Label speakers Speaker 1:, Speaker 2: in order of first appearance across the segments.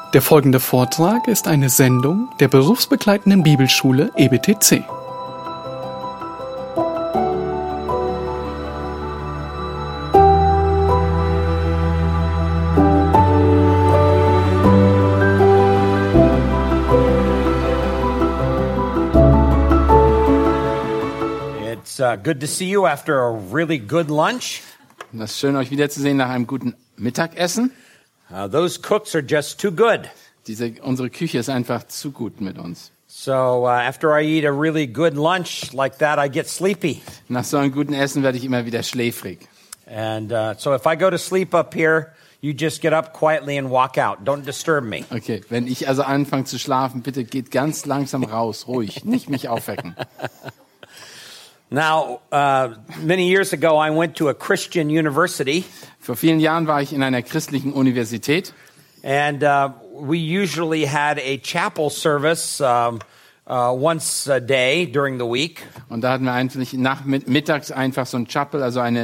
Speaker 1: Der folgende Vortrag ist eine Sendung der berufsbegleitenden Bibelschule EBTC.
Speaker 2: It's good to see you after a really good lunch.
Speaker 3: Und es ist schön, euch wiederzusehen nach einem guten Mittagessen.
Speaker 2: Those cooks are just too good.
Speaker 3: Unsere Küche ist einfach zu gut mit uns.
Speaker 2: So after I eat a really good lunch like that, I get sleepy.
Speaker 3: Nach so einem guten Essen werde ich immer wieder schläfrig.
Speaker 2: And so if I go to sleep up here, you just get up quietly and walk out. Don't disturb me.
Speaker 3: Okay, wenn ich also anfange zu schlafen, bitte geht ganz langsam raus, ruhig, nicht mich aufwecken.
Speaker 2: Now, many years ago, I went to a Christian university.
Speaker 3: Vor vielen Jahren war ich in einer christlichen Universität.
Speaker 2: And we usually had a chapel service once a day during the week.
Speaker 3: Und da hatten wir eigentlich mittags einfach so ein Chapel, also eine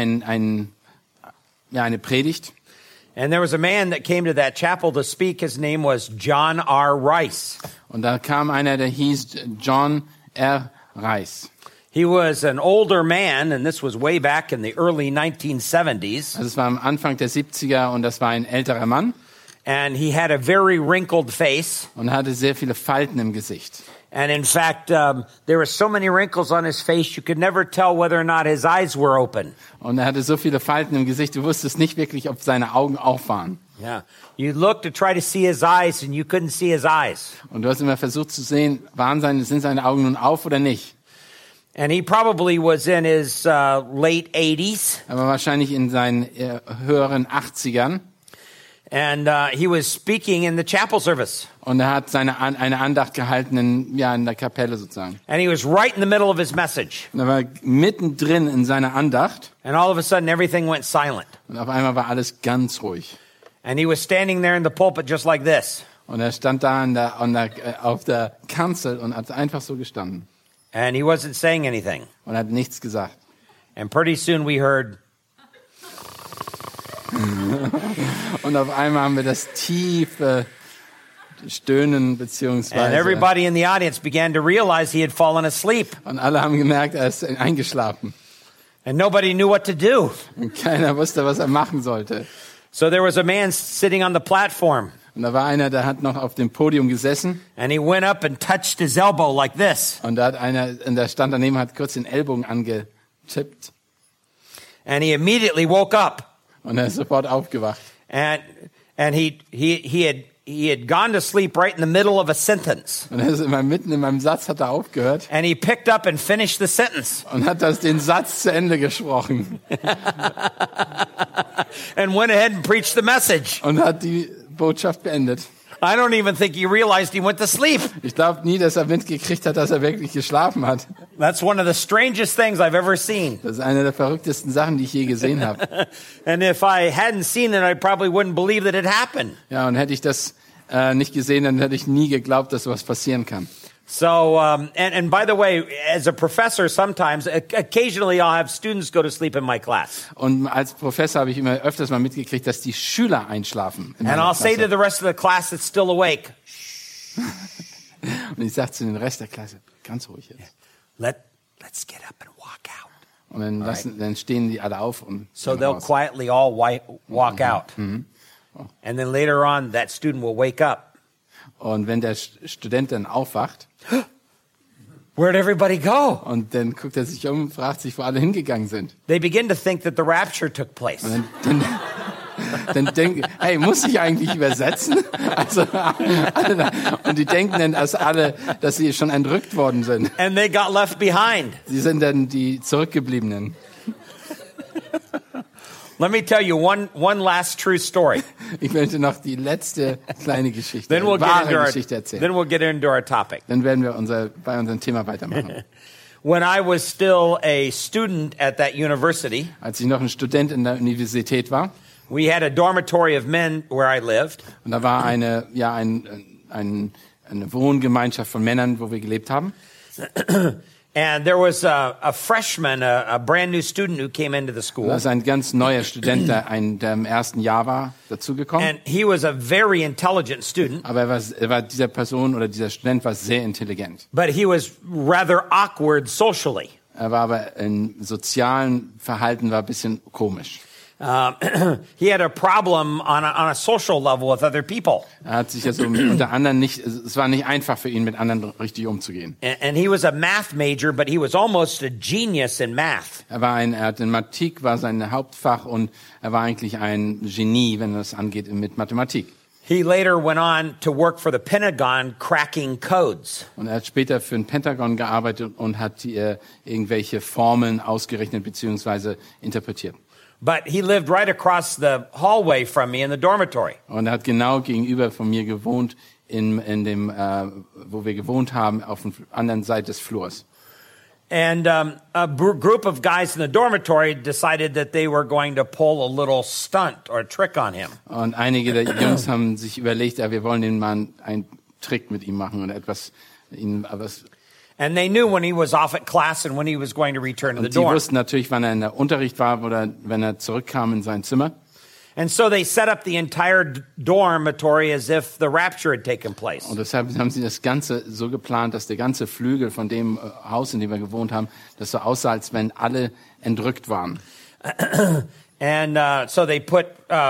Speaker 3: Predigt.
Speaker 2: And there was a man that came to that chapel to speak. His name was John R. Rice.
Speaker 3: Und da kam einer, der hieß John R. Rice.
Speaker 2: He was an older man, and this was way back in the early 1970s.
Speaker 3: Also es war am Anfang der 70er und das war ein älterer Mann.
Speaker 2: And he had a very wrinkled face.
Speaker 3: Und hatte sehr viele Falten im Gesicht.
Speaker 2: And in fact, there were so many wrinkles on his face, you could never tell whether or not his eyes were open.
Speaker 3: Und er hatte so viele Falten im Gesicht, du wusstest nicht wirklich, ob seine Augen auf waren.
Speaker 2: Yeah. You looked to try to see his eyes, and you couldn't see his eyes.
Speaker 3: Und du hast immer versucht zu sehen, sind seine Augen nun auf oder nicht.
Speaker 2: And he probably was in his late 80s.
Speaker 3: Aber wahrscheinlich in seinen höheren 80ern.
Speaker 2: And he was speaking in the chapel service.
Speaker 3: Und er hat eine Andacht gehalten in der Kapelle sozusagen.
Speaker 2: And he was right in the middle of his message.
Speaker 3: Und er war mittendrin in seiner Andacht.
Speaker 2: And all of a sudden everything went silent.
Speaker 3: Und auf einmal war alles ganz ruhig.
Speaker 2: And he was standing there in the pulpit just like this.
Speaker 3: Und er stand da auf der Kanzel und hat einfach so gestanden.
Speaker 2: And he wasn't saying anything.
Speaker 3: Und hat nichts gesagt.
Speaker 2: And pretty soon we heard.
Speaker 3: Und auf einmal haben wir das tiefe Stöhnen beziehungsweise.
Speaker 2: And everybody in the audience began to realize he had fallen asleep.
Speaker 3: Und alle haben gemerkt, er ist eingeschlafen.
Speaker 2: And nobody knew what to do.
Speaker 3: Und keiner wusste, was er machen sollte.
Speaker 2: So there was a man sitting on the platform.
Speaker 3: Und da war einer, der hat noch auf dem Podium gesessen.
Speaker 2: And he went up and touched his elbow like this.
Speaker 3: Und da hat einer, der stand daneben, hat kurz den Ellbogen angetippt.
Speaker 2: And he immediately woke up.
Speaker 3: Und er ist sofort aufgewacht.
Speaker 2: And he had gone to sleep right in the middle of a sentence.
Speaker 3: Und er ist immer mitten in meinem Satz, hat er aufgehört.
Speaker 2: And he picked up and finished the sentence.
Speaker 3: Und hat den Satz zu Ende gesprochen.
Speaker 2: And went ahead and preached the message.
Speaker 3: Und hat die Botschaft beendet.
Speaker 2: I don't even think he realized he went to sleep.
Speaker 3: Ich glaube nie, dass er mitgekriegt hat, dass er wirklich geschlafen hat.
Speaker 2: That's one of the strangest things I've ever seen.
Speaker 3: Das ist eine der verrücktesten Sachen, die ich je gesehen habe.
Speaker 2: And if I hadn't seen it, I probably wouldn't believe that it happened.
Speaker 3: Ja, und hätte ich das nicht gesehen, dann hätte ich nie geglaubt, dass sowas passieren kann.
Speaker 2: So, and by the way, as a professor, sometimes, occasionally I'll have students go to sleep in my class.
Speaker 3: Und als Professor habe ich immer öfters mal mitgekriegt, dass die Schüler einschlafen.
Speaker 2: And I'll say to the rest of the class that's still awake.
Speaker 3: Und ich sage zu den Rest der Klasse, ganz ruhig jetzt.
Speaker 2: Let's get up and walk out.
Speaker 3: Und dann stehen die alle auf und
Speaker 2: so they'll quietly all walk out. And then later on, that student will wake up.
Speaker 3: Und wenn der Student dann aufwacht,
Speaker 2: where'd everybody go?
Speaker 3: Und dann guckt er sich um, fragt sich, wo alle hingegangen sind.
Speaker 2: They begin to think that the rapture took place.
Speaker 3: Und dann denken, hey, muss ich eigentlich übersetzen? Also, und die denken dann, dass sie schon entrückt worden sind.
Speaker 2: And they got left behind.
Speaker 3: Sie sind dann die Zurückgebliebenen.
Speaker 2: Let me tell you one last true story.
Speaker 3: Ich möchte noch die letzte kleine Geschichte,
Speaker 2: then
Speaker 3: Geschichte erzählen.
Speaker 2: Then we'll get into our topic.
Speaker 3: Dann werden wir bei unserem Thema weitermachen.
Speaker 2: When I was still a student at that university,
Speaker 3: als ich noch ein Student in der Universität war,
Speaker 2: we had a dormitory of men where I lived.
Speaker 3: Und da war eine Wohngemeinschaft von Männern, wo wir gelebt haben.
Speaker 2: And there was a freshman, a brand new student who came into the
Speaker 3: Da
Speaker 2: school.
Speaker 3: ist ein ganz neuer Student, der im ersten Jahr war, dazugekommen.
Speaker 2: And he was a very intelligent student,
Speaker 3: Aber dieser Person oder dieser Student war sehr intelligent.
Speaker 2: but he was rather awkward socially.
Speaker 3: Er war aber im sozialen Verhalten war ein bisschen komisch.
Speaker 2: He had a problem on a social level with other people.
Speaker 3: Er hat sich also unter anderem es war nicht einfach für ihn, mit anderen richtig umzugehen.
Speaker 2: And he was a math major, but he was almost a genius in math.
Speaker 3: Er hat in Mathematik war sein Hauptfach und er war eigentlich ein Genie, wenn es angeht mit Mathematik.
Speaker 2: He later went on to work for the Pentagon cracking codes.
Speaker 3: Und er hat später für ein Pentagon gearbeitet und hat irgendwelche Formeln ausgerechnet bzw. interpretiert.
Speaker 2: But he lived right across the hallway from me in the dormitory.
Speaker 3: Und er hat genau gegenüber von mir gewohnt, in dem, wo wir gewohnt haben, auf der anderen Seite des Flurs.
Speaker 2: And a group of guys in the dormitory decided that they were going to pull a little stunt or a trick on him.
Speaker 3: Und einige der Jungs haben sich überlegt, wir wollen den mal einen Trick mit ihm machen und
Speaker 2: And they knew when he was off at class and when he was going to return to the
Speaker 3: und sie
Speaker 2: dorm.
Speaker 3: wussten natürlich, wann er in der Unterricht war oder wenn er zurückkam in sein Zimmer.
Speaker 2: And so they set up the entire dormitory as if the rapture had taken place.
Speaker 3: Und deshalb haben sie das Ganze so geplant, dass der ganze Flügel von dem Haus, in dem wir gewohnt haben, das so aussah, als wenn alle entrückt waren.
Speaker 2: And so they put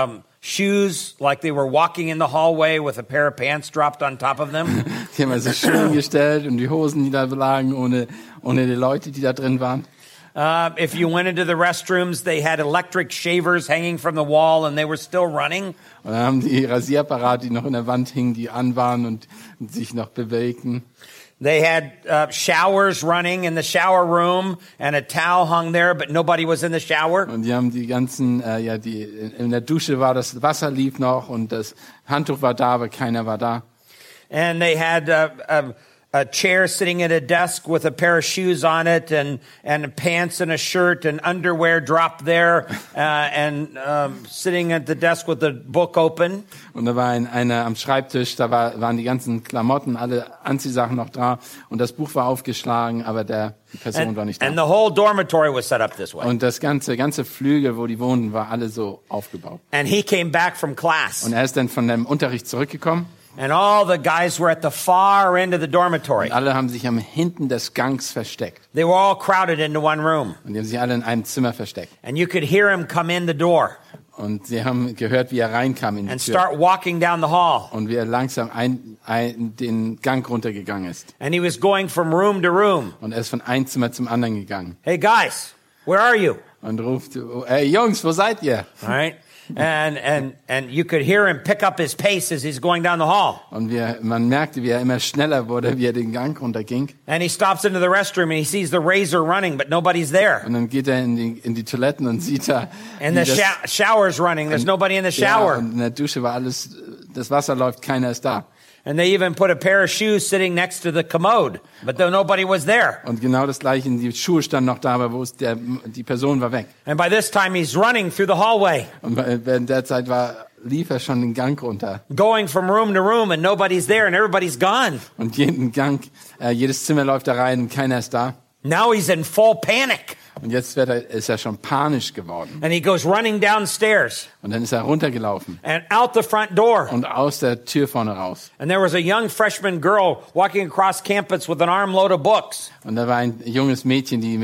Speaker 2: shoes like they were walking in the hallway with a pair of pants dropped on top of them.
Speaker 3: Die haben also Schuhe gestellt und die Hosen, die da lagen, ohne die Leute, die da drin waren.
Speaker 2: If you went into the restrooms, they had electric shavers hanging from the wall and they were still running.
Speaker 3: Und dann haben die Rasierapparate, die noch in der Wand hingen, die an waren und sich noch bewegten.
Speaker 2: They had showers running in the shower room and a towel hung there, but nobody was in the shower.
Speaker 3: Und die haben die ganzen, in der Dusche war das Wasser lief noch und das Handtuch war da, aber keiner war da.
Speaker 2: And they had a chair sitting at a desk with a pair of shoes on it and pants and a shirt and underwear dropped there and sitting at the desk with the book open.
Speaker 3: Und da war einer am Schreibtisch, da waren die ganzen Klamotten, alle Anziehsachen noch da und das Buch war aufgeschlagen, aber die Person war nicht da.
Speaker 2: And the whole dormitory was set up this way.
Speaker 3: Und das ganze Flügel, wo die wohnten, war alle so aufgebaut.
Speaker 2: And he came back from class.
Speaker 3: Und er ist dann von dem Unterricht zurückgekommen.
Speaker 2: And all the guys were at the far end of the dormitory.
Speaker 3: Und alle haben sich am hinten des Gangs versteckt.
Speaker 2: They were all crowded into one room.
Speaker 3: Und die haben sich alle in einem Zimmer versteckt.
Speaker 2: And you could hear him come in the door
Speaker 3: Und sie haben gehört, wie er reinkam in die
Speaker 2: and
Speaker 3: Tür.
Speaker 2: start walking down the hall.
Speaker 3: Und wie er langsam den Gang runtergegangen ist.
Speaker 2: And he was going from room to room.
Speaker 3: Und er ist von einem Zimmer zum anderen gegangen.
Speaker 2: Hey guys, where are you?
Speaker 3: Und ruft, hey Jungs, wo seid ihr?
Speaker 2: All right. And you could hear him pick up his pace as he's going down the hall.
Speaker 3: Und man merkte, wie er immer schneller wurde, wie er den Gang runterging.
Speaker 2: And he stops into the restroom and he sees the razor running, but nobody's there.
Speaker 3: Und dann geht er in die Toiletten und sieht da,
Speaker 2: And the shower's running. There's nobody in the shower.
Speaker 3: Ja, und in der Dusche war alles, das Wasser läuft, keiner ist da.
Speaker 2: And they even put a pair of shoes sitting next to the commode, but nobody was there.
Speaker 3: Und genau das Gleiche, die Schuhe standen noch da, aber die Person war weg.
Speaker 2: And by this time he's running through the hallway,
Speaker 3: Und während der Zeit lief er schon den Gang runter.
Speaker 2: going from room to room and nobody's there and everybody's gone.
Speaker 3: Und jedes Zimmer läuft da rein und keiner ist da.
Speaker 2: Now he's in full panic.
Speaker 3: Und jetzt ist er schon panisch geworden.
Speaker 2: And he goes running downstairs
Speaker 3: Und dann ist er runtergelaufen
Speaker 2: and out the front door.
Speaker 3: und aus der Tür vorne raus.
Speaker 2: And there was a young freshman girl walking across campus with an armload of books.
Speaker 3: Und da war ein junges Mädchen, die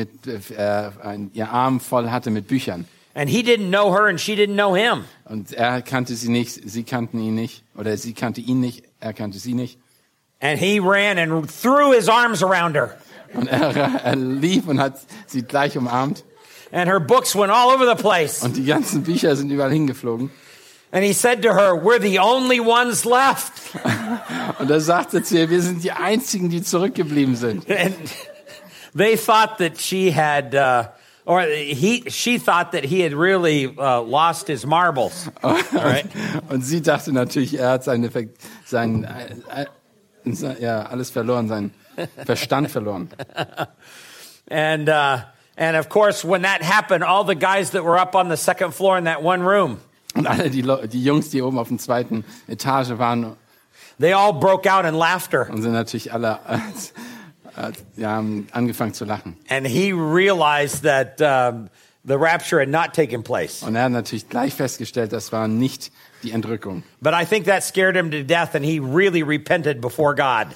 Speaker 3: ihr Arm voll hatte mit Büchern.
Speaker 2: And he didn't know her and she didn't know him.
Speaker 3: Und er kannte sie nicht, sie kannten ihn nicht. Oder sie kannte ihn nicht, er kannte sie nicht.
Speaker 2: And he ran and threw his arms around her.
Speaker 3: Und er lief und hat sie gleich umarmt.
Speaker 2: And her books went all over the place.
Speaker 3: Und die ganzen Bücher sind überall hingeflogen.
Speaker 2: And he said to her, "We're the only ones left."
Speaker 3: Und er sagte zu ihr, wir sind die Einzigen, die zurückgeblieben sind.
Speaker 2: And they thought that she had, she thought that he had really lost his marbles. Right?
Speaker 3: Und sie dachte natürlich, er hat alles verloren, seinen Verstand verloren.
Speaker 2: And of course, when that happened, all the guys that were up on the second floor in that one room,
Speaker 3: Und alle die Jungs, die oben auf der zweiten Etage waren,
Speaker 2: they all broke out in laughter.
Speaker 3: und sind natürlich alle haben angefangen zu lachen.
Speaker 2: And he realized that the rapture had not taken place.
Speaker 3: Und er hat natürlich gleich festgestellt, das war nicht die Entrückung.
Speaker 2: But I think that scared him to death, and he really repented before God.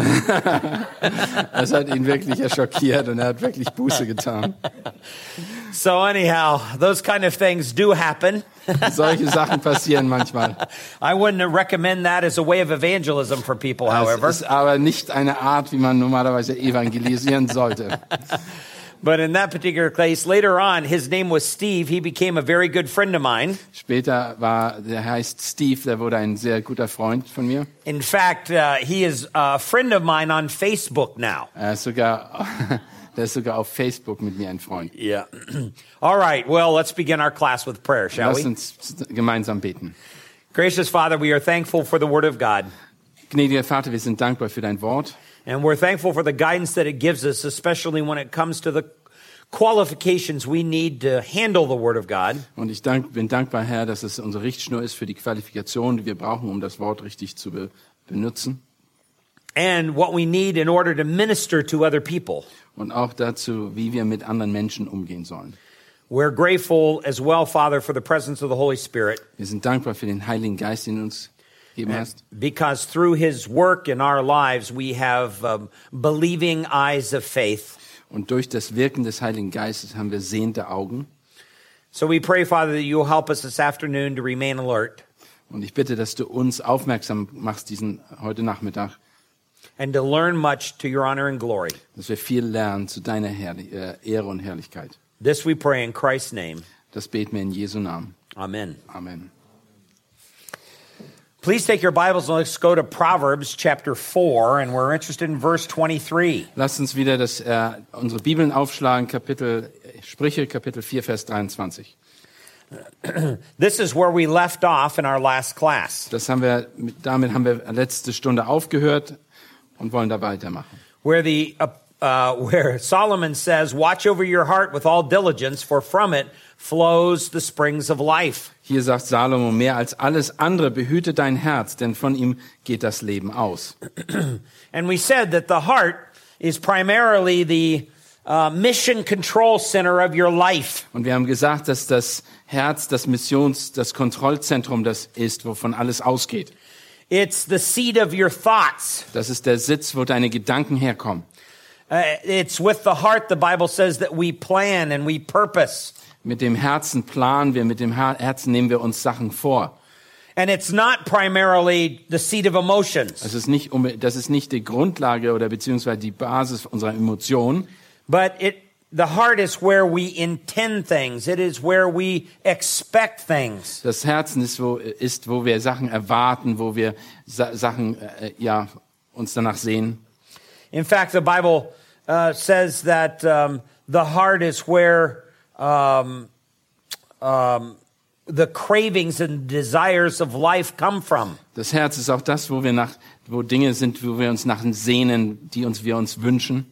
Speaker 3: Das hat ihn wirklich schockiert und er hat wirklich Buße getan.
Speaker 2: So anyhow, those kind of things do happen.
Speaker 3: Solche Sachen passieren manchmal.
Speaker 2: I wouldn't recommend that as a way of evangelism for people, however.
Speaker 3: Es ist aber nicht eine Art, wie man normalerweise evangelisieren sollte.
Speaker 2: But in that particular case, later on, his name was Steve. He became a very good friend of mine.
Speaker 3: Später der heißt Steve, der wurde ein sehr guter Freund von mir.
Speaker 2: In fact, he is a friend of mine on Facebook now.
Speaker 3: Der ist sogar auf Facebook mit mir ein Freund.
Speaker 2: Yeah. All right. Well, let's begin our class with prayer, shall
Speaker 3: Lass
Speaker 2: we?
Speaker 3: uns gemeinsam beten.
Speaker 2: Gracious Father, we are thankful for the Word of God.
Speaker 3: Gnädiger Vater, wir sind dankbar für dein Wort.
Speaker 2: And we're thankful for the guidance that it gives us, especially when it comes to the qualifications we need to handle the Word of God.
Speaker 3: Und ich bin dankbar, Herr, dass es unsere Richtschnur ist für die Qualifikation, die wir brauchen, um das Wort richtig zu benutzen.
Speaker 2: And what we need in order to minister to other people.
Speaker 3: Und auch dazu, wie wir mit anderen Menschen umgehen sollen.
Speaker 2: We're grateful as well, Father, for the presence of the Holy Spirit.
Speaker 3: Wir sind dankbar für den Heiligen Geist, den du uns gegeben hast.
Speaker 2: Because through His work in our lives, we have believing eyes of faith.
Speaker 3: Und durch das Wirken des Heiligen Geistes haben wir sehende Augen.
Speaker 2: So we pray, Father, that you'll help us this afternoon to remain alert.
Speaker 3: Und ich bitte, dass du uns aufmerksam machst heute Nachmittag,
Speaker 2: And to learn much to your honor and glory.
Speaker 3: dass wir viel lernen zu deiner Ehre und Herrlichkeit.
Speaker 2: This we pray in Christ's name.
Speaker 3: Das beten wir in Jesu Namen.
Speaker 2: Amen.
Speaker 3: Amen.
Speaker 2: Please take your Bibles and let's go to Proverbs chapter 4, and we're interested in verse 23.
Speaker 3: Lasst uns wieder unsere Bibeln aufschlagen, Sprüche, Kapitel 4, Vers 23.
Speaker 2: This is where we left off in our last class,
Speaker 3: Damit haben wir letzte Stunde aufgehört und wollen da weitermachen.
Speaker 2: where Solomon says, "Watch over your heart with all diligence, for from it flows the springs of life."
Speaker 3: Hier sagt Salomo, mehr als alles andere behüte dein Herz, denn von ihm geht das Leben aus.
Speaker 2: And we said that the heart is primarily the mission control center of your life.
Speaker 3: Und wir haben gesagt, dass das Herz das Kontrollzentrum das ist, wovon alles ausgeht.
Speaker 2: It's the seat of your thoughts.
Speaker 3: Das ist der Sitz, wo deine Gedanken herkommen.
Speaker 2: It's with the heart, the Bible says, that we plan and we purpose.
Speaker 3: Mit dem Herzen planen wir, mit dem Herzen nehmen wir uns Sachen vor.
Speaker 2: And it's not primarily the seat of emotions.
Speaker 3: Das ist nicht die Grundlage oder beziehungsweise die Basis unserer Emotionen.
Speaker 2: But the heart is where we intend things. It is where we expect things.
Speaker 3: Das Herzen ist, wo wir Sachen erwarten, wo wir Sachen uns danach sehen.
Speaker 2: In fact, the Bible says that the heart is where the cravings and desires of life come from.
Speaker 3: Das Herz ist auch das, wo Dinge sind, wo wir uns nach sehnen, die wir uns wünschen.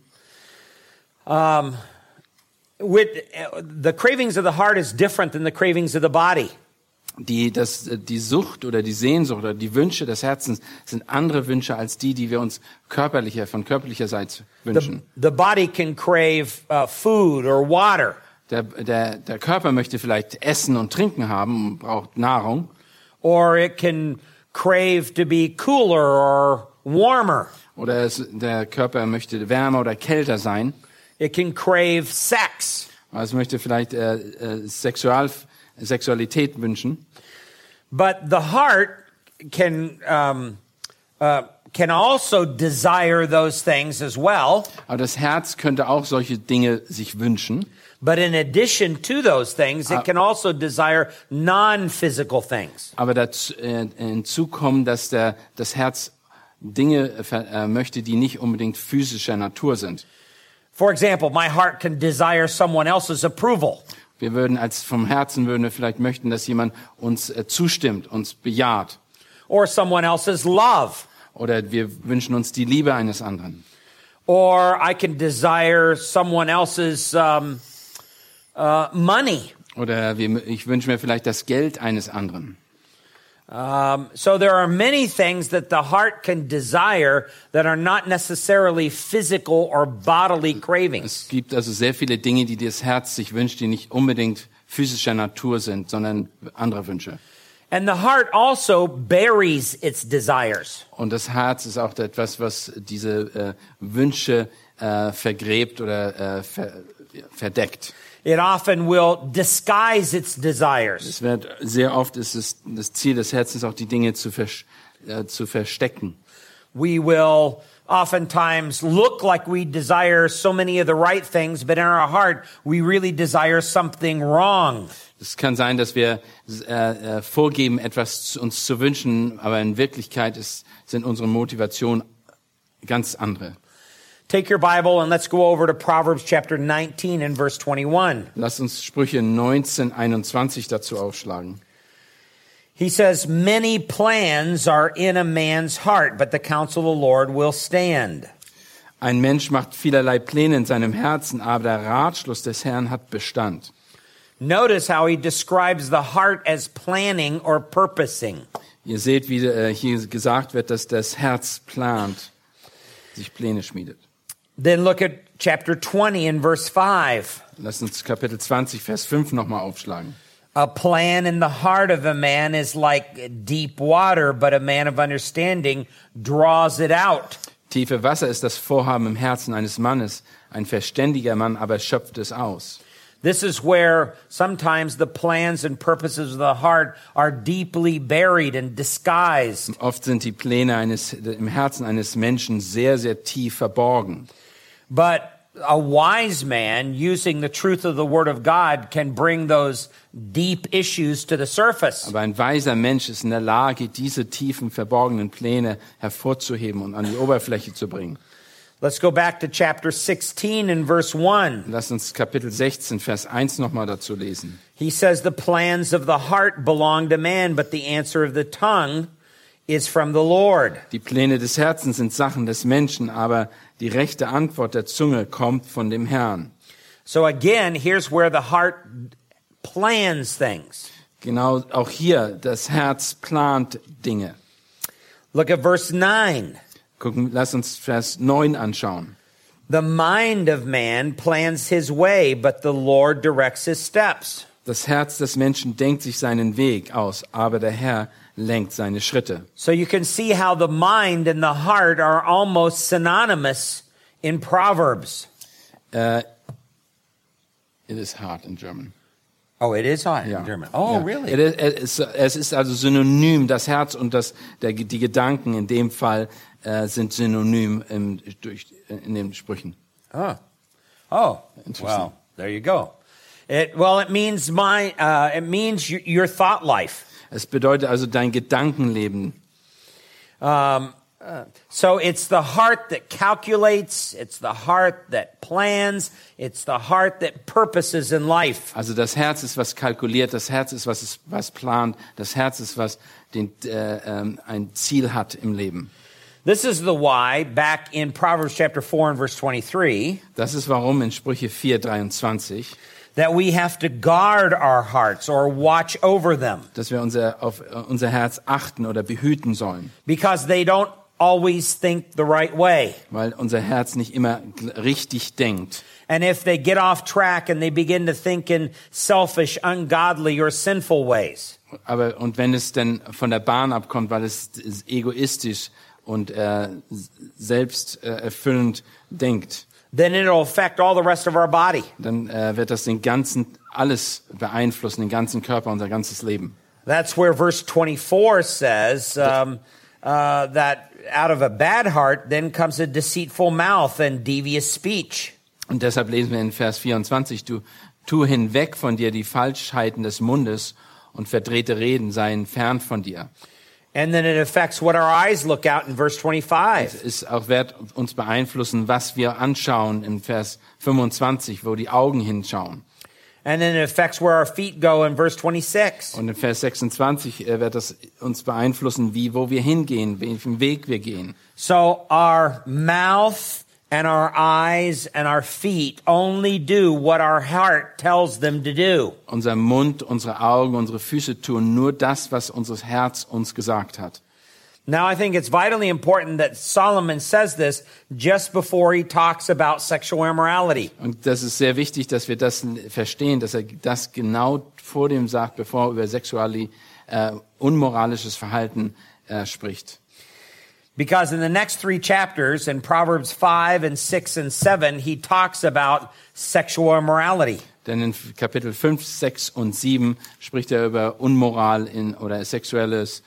Speaker 2: The cravings of the heart is different than the cravings of the body.
Speaker 3: Die Sucht oder die Sehnsucht oder die Wünsche des Herzens sind andere Wünsche als die wir uns von körperlicher Seite wünschen.
Speaker 2: The body can crave food or water.
Speaker 3: Der Körper möchte vielleicht Essen und Trinken haben und braucht Nahrung.
Speaker 2: Or it can crave to be cooler or warmer.
Speaker 3: Oder der Körper möchte wärmer oder kälter sein.
Speaker 2: It can crave sex.
Speaker 3: Also es möchte vielleicht Sexualität wünschen.
Speaker 2: But the heart can also desire those things as well.
Speaker 3: Aber das Herz könnte auch solche Dinge sich wünschen.
Speaker 2: But in addition to those things, it can also desire non-physical things.
Speaker 3: Aber hinzu kommen, dass das Herz Dinge möchte, die nicht unbedingt physischer Natur sind.
Speaker 2: For example, my heart can desire someone else's approval.
Speaker 3: Wir vom Herzen vielleicht möchten, dass jemand uns zustimmt, uns bejaht.
Speaker 2: Or someone else's love.
Speaker 3: Oder wir wünschen uns die Liebe eines anderen.
Speaker 2: Or I can desire someone else's money.
Speaker 3: Oder ich wünsche mir vielleicht das Geld eines anderen.
Speaker 2: So there are many things that the heart can desire that are not necessarily physical or bodily cravings.
Speaker 3: Es gibt also sehr viele Dinge, die das Herz sich wünscht, die nicht unbedingt physischer Natur sind, sondern andere Wünsche.
Speaker 2: And the heart also buries its desires.
Speaker 3: Und das Herz ist auch etwas, was diese Wünsche vergräbt oder verdeckt.
Speaker 2: It often will disguise its desires.
Speaker 3: Es wird sehr oft ist es das Ziel des Herzens auch die Dinge zu verstecken.
Speaker 2: We will oftentimes look like we desire so many of the right things, but in our heart we really desire something wrong.
Speaker 3: Es kann sein, dass wir vorgeben, etwas uns zu wünschen, aber in Wirklichkeit sind unsere Motivationen ganz andere.
Speaker 2: Take your Bible and let's go over to Proverbs chapter 19 and verse 21.
Speaker 3: Lass uns Sprüche 19:21 dazu aufschlagen.
Speaker 2: He says, "Many plans are in a man's heart, but the counsel of the Lord will stand."
Speaker 3: Ein Mensch macht vielerlei Pläne in seinem Herzen, aber der Ratschluss des Herrn hat Bestand.
Speaker 2: Notice how he describes the heart as planning or purposing.
Speaker 3: Ihr seht, wie hier gesagt wird, dass das Herz plant, sich Pläne schmiedet.
Speaker 2: Then look at chapter 20 and verse 5.
Speaker 3: Lass uns Kapitel 20, Vers 5 nochmal aufschlagen.
Speaker 2: A plan in the heart of a man is like deep water, but a man of understanding draws it out.
Speaker 3: Tiefe Wasser ist das Vorhaben im Herzen eines Mannes. Ein verständiger Mann aber schöpft es aus.
Speaker 2: This is where sometimes the plans and purposes of the heart are deeply buried and disguised.
Speaker 3: Oft sind die Pläne im Herzen eines Menschen sehr, sehr tief verborgen.
Speaker 2: But a wise man, using the truth of the Word of God, can bring those deep issues to the surface.
Speaker 3: Aber ein weiser Mensch ist in der Lage, diese tiefen, verborgenen Pläne hervorzuheben und an die Oberfläche zu bringen.
Speaker 2: Let's go back to chapter 16 and verse 1.
Speaker 3: Lass uns Kapitel 16, Vers 1 nochmal dazu lesen.
Speaker 2: He says, "The plans of the heart belong to man, but the answer of the tongue is from the Lord."
Speaker 3: Die Pläne des Herzens sind Sachen des Menschen, aber die rechte Antwort der Zunge kommt von dem Herrn.
Speaker 2: So again, here's where the heart plans things.
Speaker 3: Genau, auch hier, das Herz plant Dinge.
Speaker 2: Look at verse 9.
Speaker 3: Lass uns Vers 9 anschauen.
Speaker 2: The mind of man plans his way, but the Lord directs his steps.
Speaker 3: Das Herz des Menschen denkt sich seinen Weg aus, aber der Herr lenkt seine Schritte.
Speaker 2: So you can see how the mind and the heart are almost synonymous in Proverbs.
Speaker 3: It is hard in German.
Speaker 2: Oh, it is hard
Speaker 3: Ja.
Speaker 2: in German. Oh,
Speaker 3: Ja.
Speaker 2: really?
Speaker 3: Es ist also synonym, das Herz und die Gedanken in dem Fall sind synonym in den Sprüchen.
Speaker 2: Oh,
Speaker 3: Interesting.
Speaker 2: well, there you go. It means your thought life.
Speaker 3: Es bedeutet also dein Gedankenleben.
Speaker 2: So it's the heart that calculates, it's the heart that plans, it's the heart that purposes in life.
Speaker 3: Also das Herz ist, was kalkuliert, das Herz ist, was plant, das Herz ist, was ein Ziel hat im Leben.
Speaker 2: This is the why, back in Proverbs chapter 4 and verse 23,
Speaker 3: Das ist warum in Sprüche 4:23,
Speaker 2: that we have to guard our hearts or watch over them,
Speaker 3: dass wir auf unser Herz achten oder behüten sollen,
Speaker 2: because they don't always think the right way.
Speaker 3: weil unser Herz nicht immer richtig denkt.
Speaker 2: And if they get off track and they begin to think in selfish, ungodly, or sinful ways,
Speaker 3: Und wenn es dann von der Bahn abkommt, weil es egoistisch und selbst erfüllend denkt,
Speaker 2: then it'll affect all the rest of our body.
Speaker 3: dann wird das alles beeinflussen, den ganzen Körper, unser ganzes Leben.
Speaker 2: That's where verse 24 says that out of a bad heart then comes a deceitful mouth and devious speech.
Speaker 3: Und deshalb lesen wir in Vers 24, tu hinweg von dir die Falschheiten des Mundes und verdrehte Reden seien fern von dir.
Speaker 2: And then it affects what our eyes look out in verse 25.
Speaker 3: Es wird uns beeinflussen, was wir anschauen in Vers 25, wo die Augen hinschauen.
Speaker 2: And then it affects where our feet go in verse 26.
Speaker 3: Und in Vers 26 wird das uns beeinflussen, wo wir hingehen, welchen Weg wir gehen.
Speaker 2: So our mouth and our eyes and our feet only do what our heart tells them to do.
Speaker 3: Unser Mund, unsere Augen, unsere Füße tun nur das, was unser Herz uns gesagt hat.
Speaker 2: Now, I think it's vitally important that Solomon says this just before he talks about sexual immorality.
Speaker 3: Und das ist sehr wichtig, dass wir das verstehen, dass er das genau vor dem sagt, bevor er über unmoralisches Verhalten spricht.
Speaker 2: Because in the next 3 chapters, in Proverbs 5 and 6 and 7, he talks about sexual immorality.
Speaker 3: Denn in Kapitel 5, 6 und 7 spricht er über Unmoral oder falsches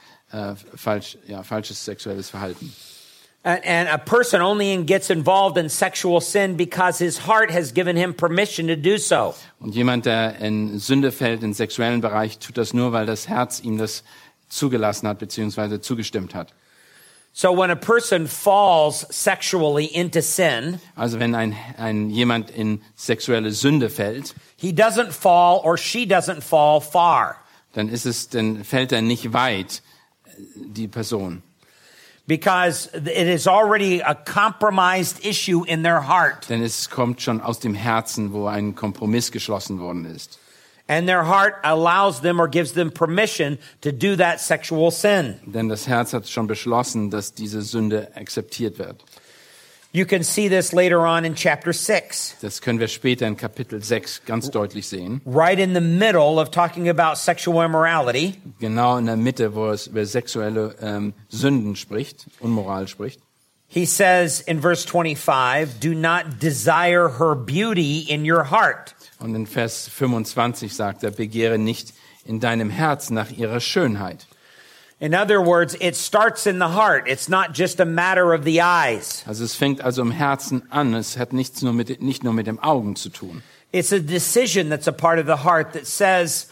Speaker 3: sexuelles Verhalten.
Speaker 2: And a person only gets involved in sexual sin because his heart has given him permission to do so.
Speaker 3: Und jemand, der in Sünde fällt, im sexuellen Bereich, tut das nur, weil das Herz ihm das zugelassen hat, beziehungsweise zugestimmt hat.
Speaker 2: So when a person falls sexually into sin,
Speaker 3: Also wenn jemand in sexuelle Sünde fällt,
Speaker 2: he doesn't fall or she doesn't fall far.
Speaker 3: dann fällt er nicht weit, die Person.
Speaker 2: Because it is already a compromised issue in their heart.
Speaker 3: Denn es kommt schon aus dem Herzen, wo ein Kompromiss geschlossen worden ist.
Speaker 2: And their heart allows them or gives them permission to do that sexual sin.
Speaker 3: Denn das Herz hat schon beschlossen, dass diese Sünde akzeptiert wird.
Speaker 2: You can see this later on in chapter 6.
Speaker 3: Das können wir später in Kapitel 6 ganz deutlich sehen.
Speaker 2: Right in the middle of talking about sexual immorality.
Speaker 3: Genau in der Mitte, wo es über sexuelle Sünden spricht, Unmoral spricht.
Speaker 2: He says in verse 25, do not desire her beauty in your heart.
Speaker 3: Und in Vers 25 sagt er, begehre nicht in deinem Herzen nach ihrer Schönheit.
Speaker 2: In other words, it starts in the heart. It's not just a matter of the eyes.
Speaker 3: Also es fängt also im Herzen an. Es hat nicht nur mit dem Augen zu tun.
Speaker 2: It's a decision that's a part of the heart that says,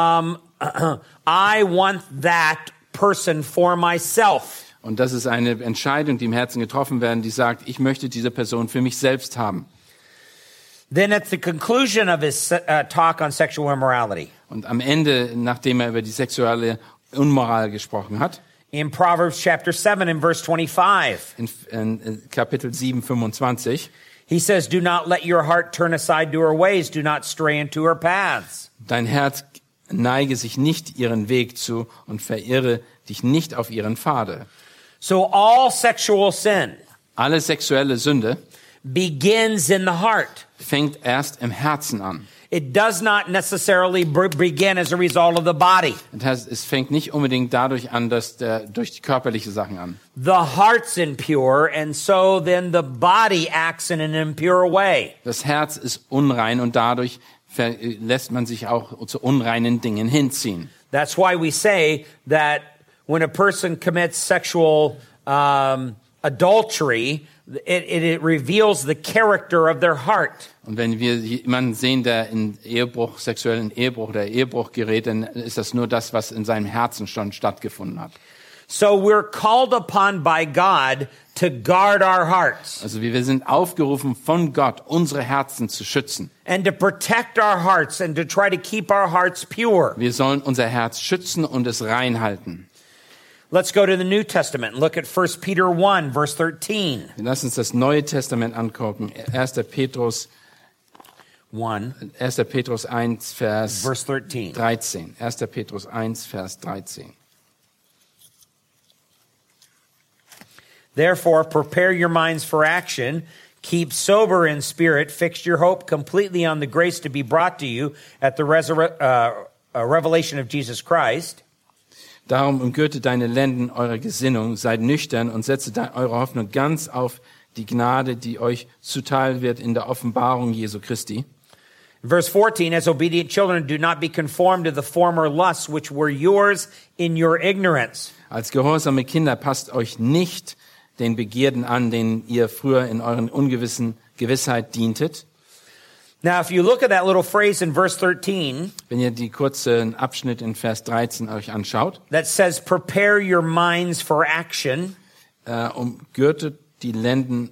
Speaker 2: I want that person for myself.
Speaker 3: Und das ist eine Entscheidung, die im Herzen getroffen werden, die sagt, ich möchte diese Person für mich selbst haben.
Speaker 2: Then at the conclusion of his talk on sexual immorality,
Speaker 3: Und am Ende, nachdem er über die sexuelle Unmoral gesprochen hat,
Speaker 2: in Proverbs chapter 7 and verse 25,
Speaker 3: in Kapitel 7, 25,
Speaker 2: he says, do not let your heart turn aside to her ways. Do not stray into her paths.
Speaker 3: dein Herz neige sich nicht ihren Weg zu und verirre dich nicht auf ihren Pfade.
Speaker 2: So all sexual sin
Speaker 3: Alle sexuelle Sünde
Speaker 2: begins in the heart.
Speaker 3: fängt erst im Herzen an.
Speaker 2: It does not necessarily begin as a result of the body.
Speaker 3: Das heißt, es fängt nicht unbedingt dadurch an, durch die körperliche Sachen an.
Speaker 2: The heart's impure, and so then the body acts in an impure way.
Speaker 3: Das Herz ist unrein und dadurch lässt man sich auch zu unreinen Dingen hinziehen.
Speaker 2: That's why we say that when a person commits sexual adultery, it reveals the character of their heart.
Speaker 3: Und wenn wir jemanden sehen, der in sexuellen Ehebruch oder Ehebruch gerät, dann ist das nur das, was in seinem Herzen schon stattgefunden hat.
Speaker 2: So we're called upon by God to guard our hearts.
Speaker 3: Also wir sind aufgerufen von Gott, unsere Herzen zu schützen.
Speaker 2: And to protect our hearts and to try to keep our hearts pure.
Speaker 3: Wir sollen unser Herz schützen und es reinhalten.
Speaker 2: Let's go to the New Testament and look at 1 Peter 1, verse 13.
Speaker 3: Wir lassen uns das Neue Testament angucken. 1. Petrus 1, Vers
Speaker 2: verse 13.
Speaker 3: 13. 1. Petrus 1, Vers 13.
Speaker 2: Therefore, prepare your minds for action. Keep sober in spirit. Fix your hope completely on the grace to be brought to you at the revelation of Jesus Christ.
Speaker 3: Darum umgürtet deine Lenden eure Gesinnung, seid nüchtern und setze eure Hoffnung ganz auf die Gnade, die euch zuteil wird in der Offenbarung Jesu Christi.
Speaker 2: Verse 14, as obedient children, do not be conformed to the former lusts which were yours in your ignorance.
Speaker 3: Als gehorsame Kinder passt euch nicht den Begierden an, denen ihr früher in euren ungewissen Gewissheit dientet.
Speaker 2: Now, if you look at that little phrase in verse 13,
Speaker 3: Wenn ihr die kurzen Abschnitt in Vers 13 euch anschaut,
Speaker 2: that says, prepare your minds for action.
Speaker 3: umgürtet die Lenden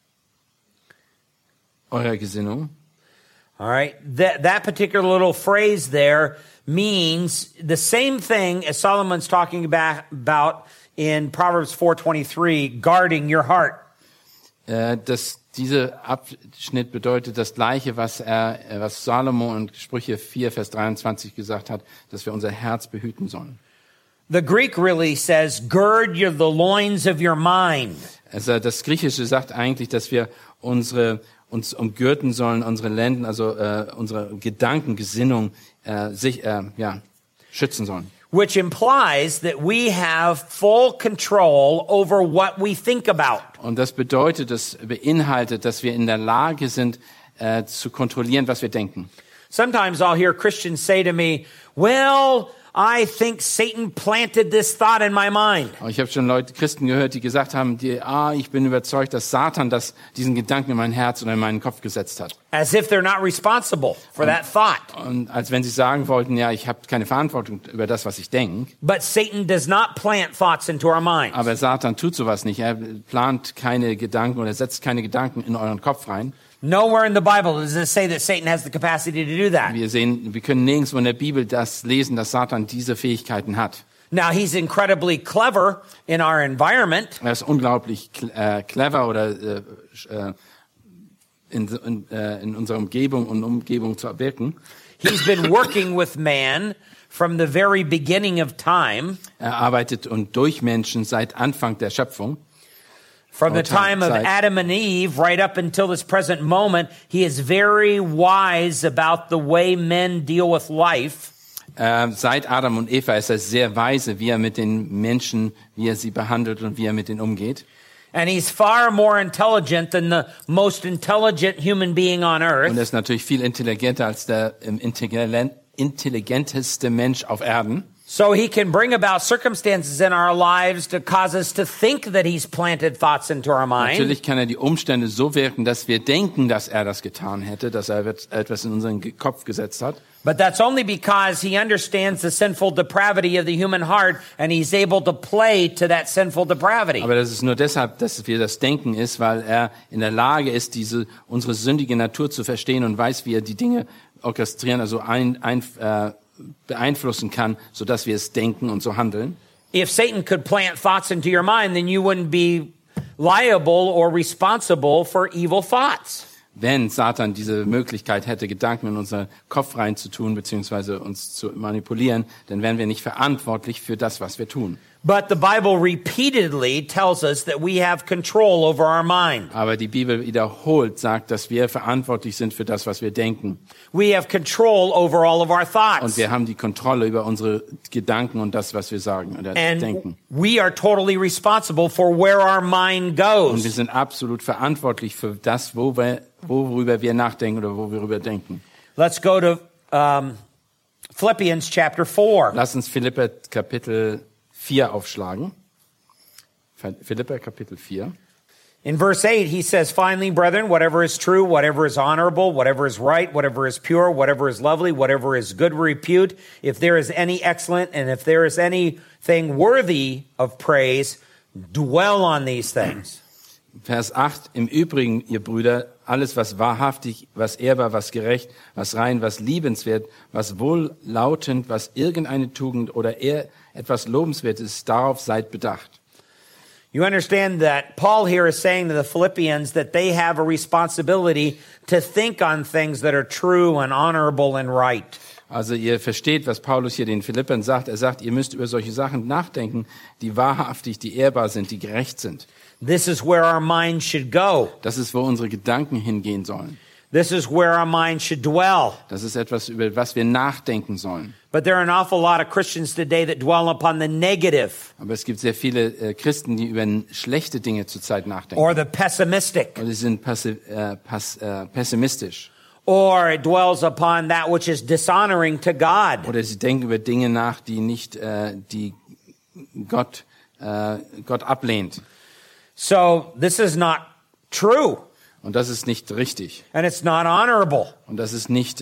Speaker 3: eurer Gesinnung.
Speaker 2: All right. That particular little phrase there means the same thing as Solomon's talking about in Proverbs 4:23, guarding your heart.
Speaker 3: Dieser Abschnitt bedeutet das Gleiche, was Salomo in Sprüche 4, Vers 23 gesagt hat, dass wir unser Herz behüten sollen.
Speaker 2: The Greek really says, gird the loins of your mind.
Speaker 3: Also das Griechische sagt eigentlich, dass wir uns umgürten sollen, unsere Lenden, also unsere Gedanken, Gesinnung schützen sollen.
Speaker 2: Which implies that we have full control over what we think about.
Speaker 3: Und das beinhaltet, dass wir in der Lage sind, zu kontrollieren, was wir denken.
Speaker 2: Sometimes I'll hear Christians say to me, well, I think Satan planted this thought in my mind.
Speaker 3: Ich habe schon Christen gehört, die gesagt haben, ich bin überzeugt, dass Satan diesen Gedanken in mein Herz oder in meinen Kopf gesetzt hat.
Speaker 2: As if they're not responsible for that thought.
Speaker 3: Und als wenn sie sagen wollten, ich habe keine Verantwortung über das, was ich denke.
Speaker 2: But Satan does not plant thoughts into our minds.
Speaker 3: Aber Satan tut sowas nicht. Er plant keine Gedanken oder setzt keine Gedanken in euren Kopf rein.
Speaker 2: Nowhere in the Bible does it say that Satan has the capacity to do that.
Speaker 3: Wir können nirgendwo in der Bibel das lesen, dass Satan diese Fähigkeiten hat.
Speaker 2: Now, he's incredibly clever in our environment.
Speaker 3: Er ist unglaublich clever oder in unserer Umgebung zu wirken.
Speaker 2: He's been working with man from the very beginning of time.
Speaker 3: Er arbeitet durch Menschen seit Anfang der Schöpfung.
Speaker 2: From the time of Adam and Eve right up until this present moment, he is very wise about the way men deal with life.
Speaker 3: Seit Adam und Eva ist er sehr weise, wie er mit den Menschen, wie er sie behandelt und wie er mit ihnen umgeht.
Speaker 2: And he's far more intelligent than the most intelligent human being on earth.
Speaker 3: Und er ist natürlich viel intelligenter als der intelligenteste Mensch auf Erden.
Speaker 2: So he can bring about circumstances in our lives to cause us to think that he's planted thoughts into our mind.
Speaker 3: Natürlich kann er die Umstände so wirken, dass wir denken, dass er das getan hätte, dass er etwas in unseren Kopf gesetzt hat.
Speaker 2: But that's only because he understands the sinful depravity of the human heart and he's able to play to that sinful depravity.
Speaker 3: Aber das ist nur deshalb, dass wir das denken ist, weil er in der Lage ist, unsere sündige Natur zu verstehen und weiß, wie er die Dinge orchestrieren, also beeinflussen kann, so dass wir es denken und so handeln.
Speaker 2: If Satan could plant thoughts into your mind, then you wouldn't be liable or responsible for evil thoughts.
Speaker 3: Wenn Satan diese Möglichkeit hätte, Gedanken in unseren Kopf reinzutun, beziehungsweise uns zu manipulieren, dann wären wir nicht verantwortlich für das, was wir tun.
Speaker 2: But the Bible repeatedly tells us that we have control over our mind.
Speaker 3: Aber die Bibel wiederholt sagt, dass wir verantwortlich sind für das, was wir denken.
Speaker 2: We have control over all of our thoughts.
Speaker 3: Und wir haben die Kontrolle über unsere Gedanken und das, was wir sagen oder denken.
Speaker 2: We are totally responsible for where our mind goes.
Speaker 3: Und wir sind absolut verantwortlich für das, worüber wir nachdenken oder worüber denken.
Speaker 2: Let's go to Philippians chapter 4.
Speaker 3: Lass uns Philipper Kapitel 4 aufschlagen. Philipper Kapitel 4.
Speaker 2: In verse 8, he says, finally, brethren, whatever is true, whatever is honorable, whatever is right, whatever is pure, whatever is lovely, whatever is good repute, if there is any excellent, and if there is anything worthy of praise, dwell on these things.
Speaker 3: Vers 8, im Übrigen, ihr Brüder, alles, was wahrhaftig, was ehrbar, was gerecht, was rein, was liebenswert, was wohllautend, was irgendeine Tugend oder etwas Lobenswertes ist, darauf seid bedacht.
Speaker 2: You understand that Paul here is saying to the Philippians that they have a responsibility to think on things that are true and honorable and right.
Speaker 3: Also ihr versteht, was Paulus hier den Philippern sagt. Er sagt, ihr müsst über solche Sachen nachdenken, die wahrhaftig, die ehrbar sind, die gerecht sind.
Speaker 2: This is where our mind should go.
Speaker 3: Das ist, wo unsere Gedanken hingehen sollen.
Speaker 2: This is where our mind should dwell.
Speaker 3: Das ist etwas, über was wir nachdenken sollen.
Speaker 2: But there are an awful lot of Christians today that dwell upon the negative.
Speaker 3: Aber es gibt sehr viele Christen, die über schlechte Dinge zurzeit nachdenken.
Speaker 2: Or the pessimistic.
Speaker 3: Und sie sind pessimistisch.
Speaker 2: Or it dwells upon that which is dishonoring to God.
Speaker 3: Oder sie denken über Dinge nach, die nicht, die Gott ablehnt.
Speaker 2: So this is not true.
Speaker 3: Und das ist nicht richtig.
Speaker 2: And it's not honorable.
Speaker 3: Und das ist nicht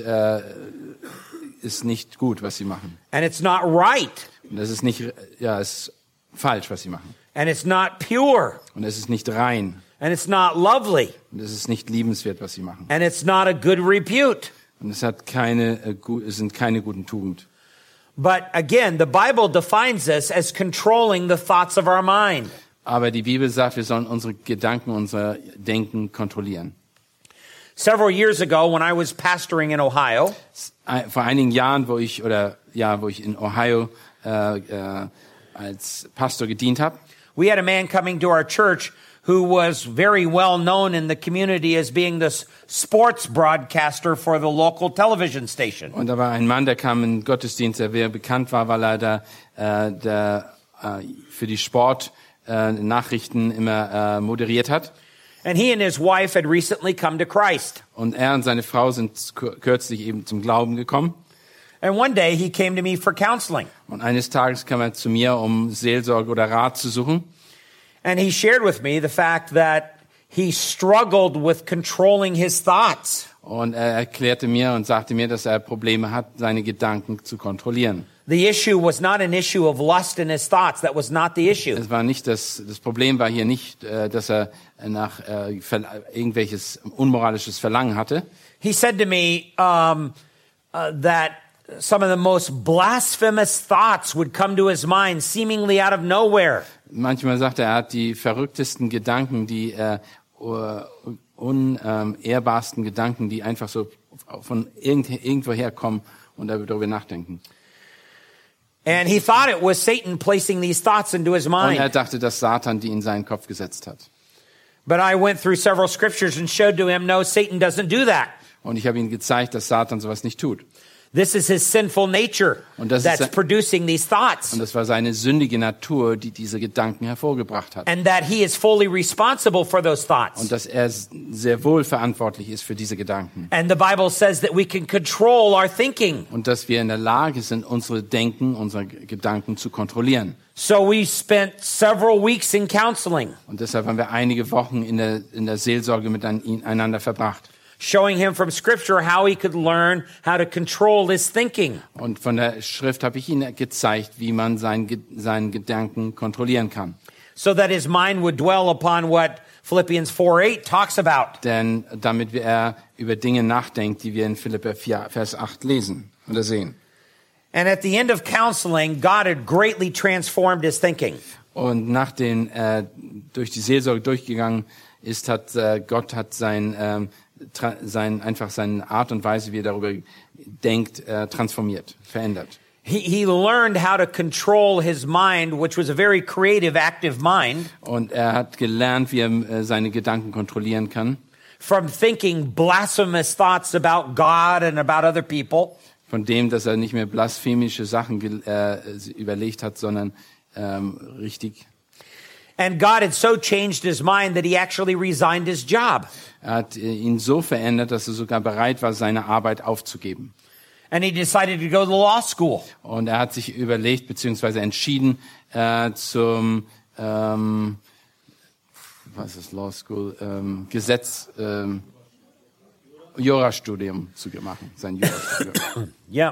Speaker 3: gut, was sie machen.
Speaker 2: And it's not right.
Speaker 3: Und das ist nicht, ist falsch, was sie machen.
Speaker 2: And it's not pure.
Speaker 3: Und es ist nicht rein.
Speaker 2: And it's not lovely.
Speaker 3: Und es ist nicht liebenswert, was sie machen.
Speaker 2: And it's not a good repute.
Speaker 3: Und es sind keine guten Tugend.
Speaker 2: But again, the Bible defines us as controlling the thoughts of our mind.
Speaker 3: Aber die Bibel sagt, wir sollen unsere Gedanken, unser Denken kontrollieren.
Speaker 2: Several years ago, when I was pastoring in Ohio,
Speaker 3: Vor einigen Jahren, wo ich in Ohio als Pastor gedient habe,
Speaker 2: we had a man coming to our church who was very well known in the community as being the sports broadcaster for the local television station.
Speaker 3: und da war ein Mann, der kam in den Gottesdienst, der sehr bekannt war, weil er für die Sportnachrichten immer moderiert hat.
Speaker 2: And he and his wife had recently come to Christ.
Speaker 3: Und er und seine Frau sind kürzlich eben zum Glauben gekommen.
Speaker 2: And one day he came to me for counseling.
Speaker 3: Und eines Tages kam er zu mir, um Seelsorge oder Rat zu suchen.
Speaker 2: And he shared with me the fact that he struggled with controlling his thoughts.
Speaker 3: Und er erklärte mir und sagte mir, dass er Probleme hat, seine Gedanken zu kontrollieren.
Speaker 2: The issue was not an issue of lust in his thoughts. That was not the issue.
Speaker 3: Es war nicht das Problem war hier nicht, dass er nach irgendwelches unmoralisches Verlangen hatte.
Speaker 2: He said to me that some of the most blasphemous thoughts would come to his mind seemingly out of nowhere.
Speaker 3: Manchmal sagte er hat die verrücktesten Gedanken, die unehrbarsten Gedanken, die einfach so von irgendwo herkommen und darüber nachdenken.
Speaker 2: And he thought it was Satan placing these thoughts into his
Speaker 3: Und er
Speaker 2: mind.
Speaker 3: dachte, dass Satan die in seinen Kopf gesetzt hat.
Speaker 2: But I went through several scriptures and showed to him, no, Satan doesn't do that.
Speaker 3: Und ich habe ihm gezeigt, dass Satan sowas nicht tut.
Speaker 2: This is his sinful nature
Speaker 3: Und das
Speaker 2: that's
Speaker 3: ist-
Speaker 2: producing these thoughts.
Speaker 3: Und das war seine sündige Natur, die diese Gedanken hervorgebracht hat.
Speaker 2: And that he is fully responsible for those thoughts.
Speaker 3: Und dass er sehr wohl verantwortlich ist für diese Gedanken.
Speaker 2: And the Bible says that we can control our thinking.
Speaker 3: Und dass wir in der Lage sind, unsere Denken, unsere Gedanken zu kontrollieren.
Speaker 2: So we spent several weeks in counseling,
Speaker 3: Und deshalb haben wir einige Wochen in der Seelsorge miteinander verbracht.
Speaker 2: showing him from Scripture how he could learn how to control his thinking.
Speaker 3: Und von der Schrift habe ich ihm gezeigt, wie man seinen Gedanken kontrollieren kann.
Speaker 2: So that his mind would dwell upon what Philippians 4:8 talks about.
Speaker 3: Denn damit er über Dinge nachdenkt, die wir in Philipper 4, Vers 8 lesen oder sehen.
Speaker 2: And at the end of counseling, God had greatly transformed his thinking.
Speaker 3: Und nachdem durch die Seelsorge durchgegangen ist, hat Gott seine Art und Weise, wie er darüber denkt, transformiert, verändert.
Speaker 2: He learned how to control his mind, which was a very creative, active mind,
Speaker 3: Und er hat gelernt, wie er seine Gedanken kontrollieren kann.
Speaker 2: from thinking blasphemous thoughts about God and about other people,
Speaker 3: Von dem, dass er nicht mehr blasphemische Sachen überlegt hat, sondern richtig.
Speaker 2: and God had so changed his mind that he actually resigned his job.
Speaker 3: Er hat ihn so verändert, dass er sogar bereit war, seine Arbeit aufzugeben.
Speaker 2: And he decided to go to law school.
Speaker 3: Und er hat sich überlegt bzw. entschieden zum was ist Law School Jurastudium zu machen, sein Jurastudium.
Speaker 2: Yeah.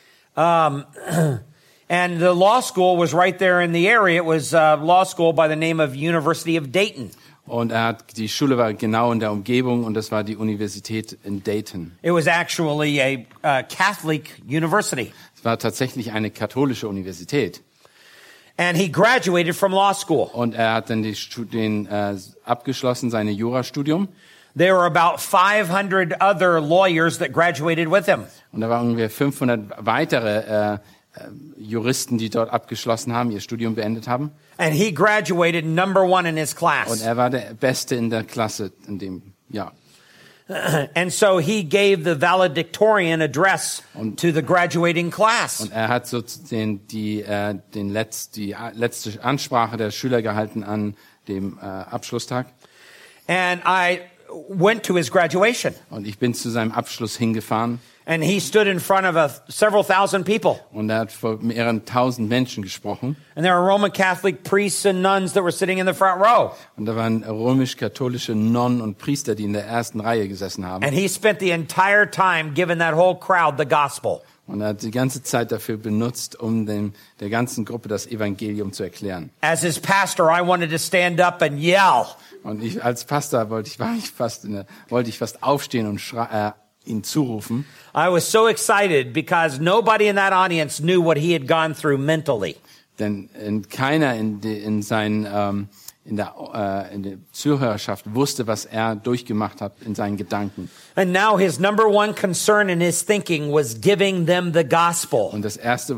Speaker 2: And the law school was right there in the area. It was a law school by the name of University of Dayton.
Speaker 3: Und die Schule war genau in der Umgebung und das war die Universität in Dayton.
Speaker 2: It was actually a Catholic university.
Speaker 3: Es war tatsächlich eine katholische Universität.
Speaker 2: And he graduated from law school.
Speaker 3: Und er hat dann abgeschlossen, seine Jurastudium.
Speaker 2: There were about 500 other lawyers that graduated with him.
Speaker 3: Und da waren ungefähr 500 weitere Juristen, die dort abgeschlossen haben, ihr Studium beendet haben.
Speaker 2: And he graduated number 1 in his
Speaker 3: Und
Speaker 2: class.
Speaker 3: er war der Beste in der Klasse in dem Jahr.
Speaker 2: And so he gave the valedictorian address to the graduating class.
Speaker 3: Und er hat so die letzte Ansprache der Schüler gehalten an dem Abschlusstag.
Speaker 2: And I went to his graduation.
Speaker 3: Und ich bin zu seinem Abschluss hingefahren.
Speaker 2: And he stood in front of several thousand people.
Speaker 3: Und er hat vor mehreren tausend Menschen gesprochen.
Speaker 2: And there were Roman Catholic priests and nuns that were sitting in the front row.
Speaker 3: Und da waren römisch-katholische Nonnen und Priester, die in der ersten Reihe gesessen haben.
Speaker 2: And he spent the entire time giving that whole crowd the gospel.
Speaker 3: Und er hat die ganze Zeit dafür benutzt, um der ganzen Gruppe das Evangelium zu erklären.
Speaker 2: As his pastor, I wanted to stand up and yell.
Speaker 3: Und ich als Pastor wollte ich fast aufstehen und ihn zurufen.
Speaker 2: I was so excited because nobody in that audience knew what he had gone through mentally.
Speaker 3: Denn keiner in seinen in der Zuhörerschaft wusste, was er durchgemacht hat in seinen Gedanken.
Speaker 2: And now his number one concern in his thinking was giving them the gospel.
Speaker 3: Und das Erste,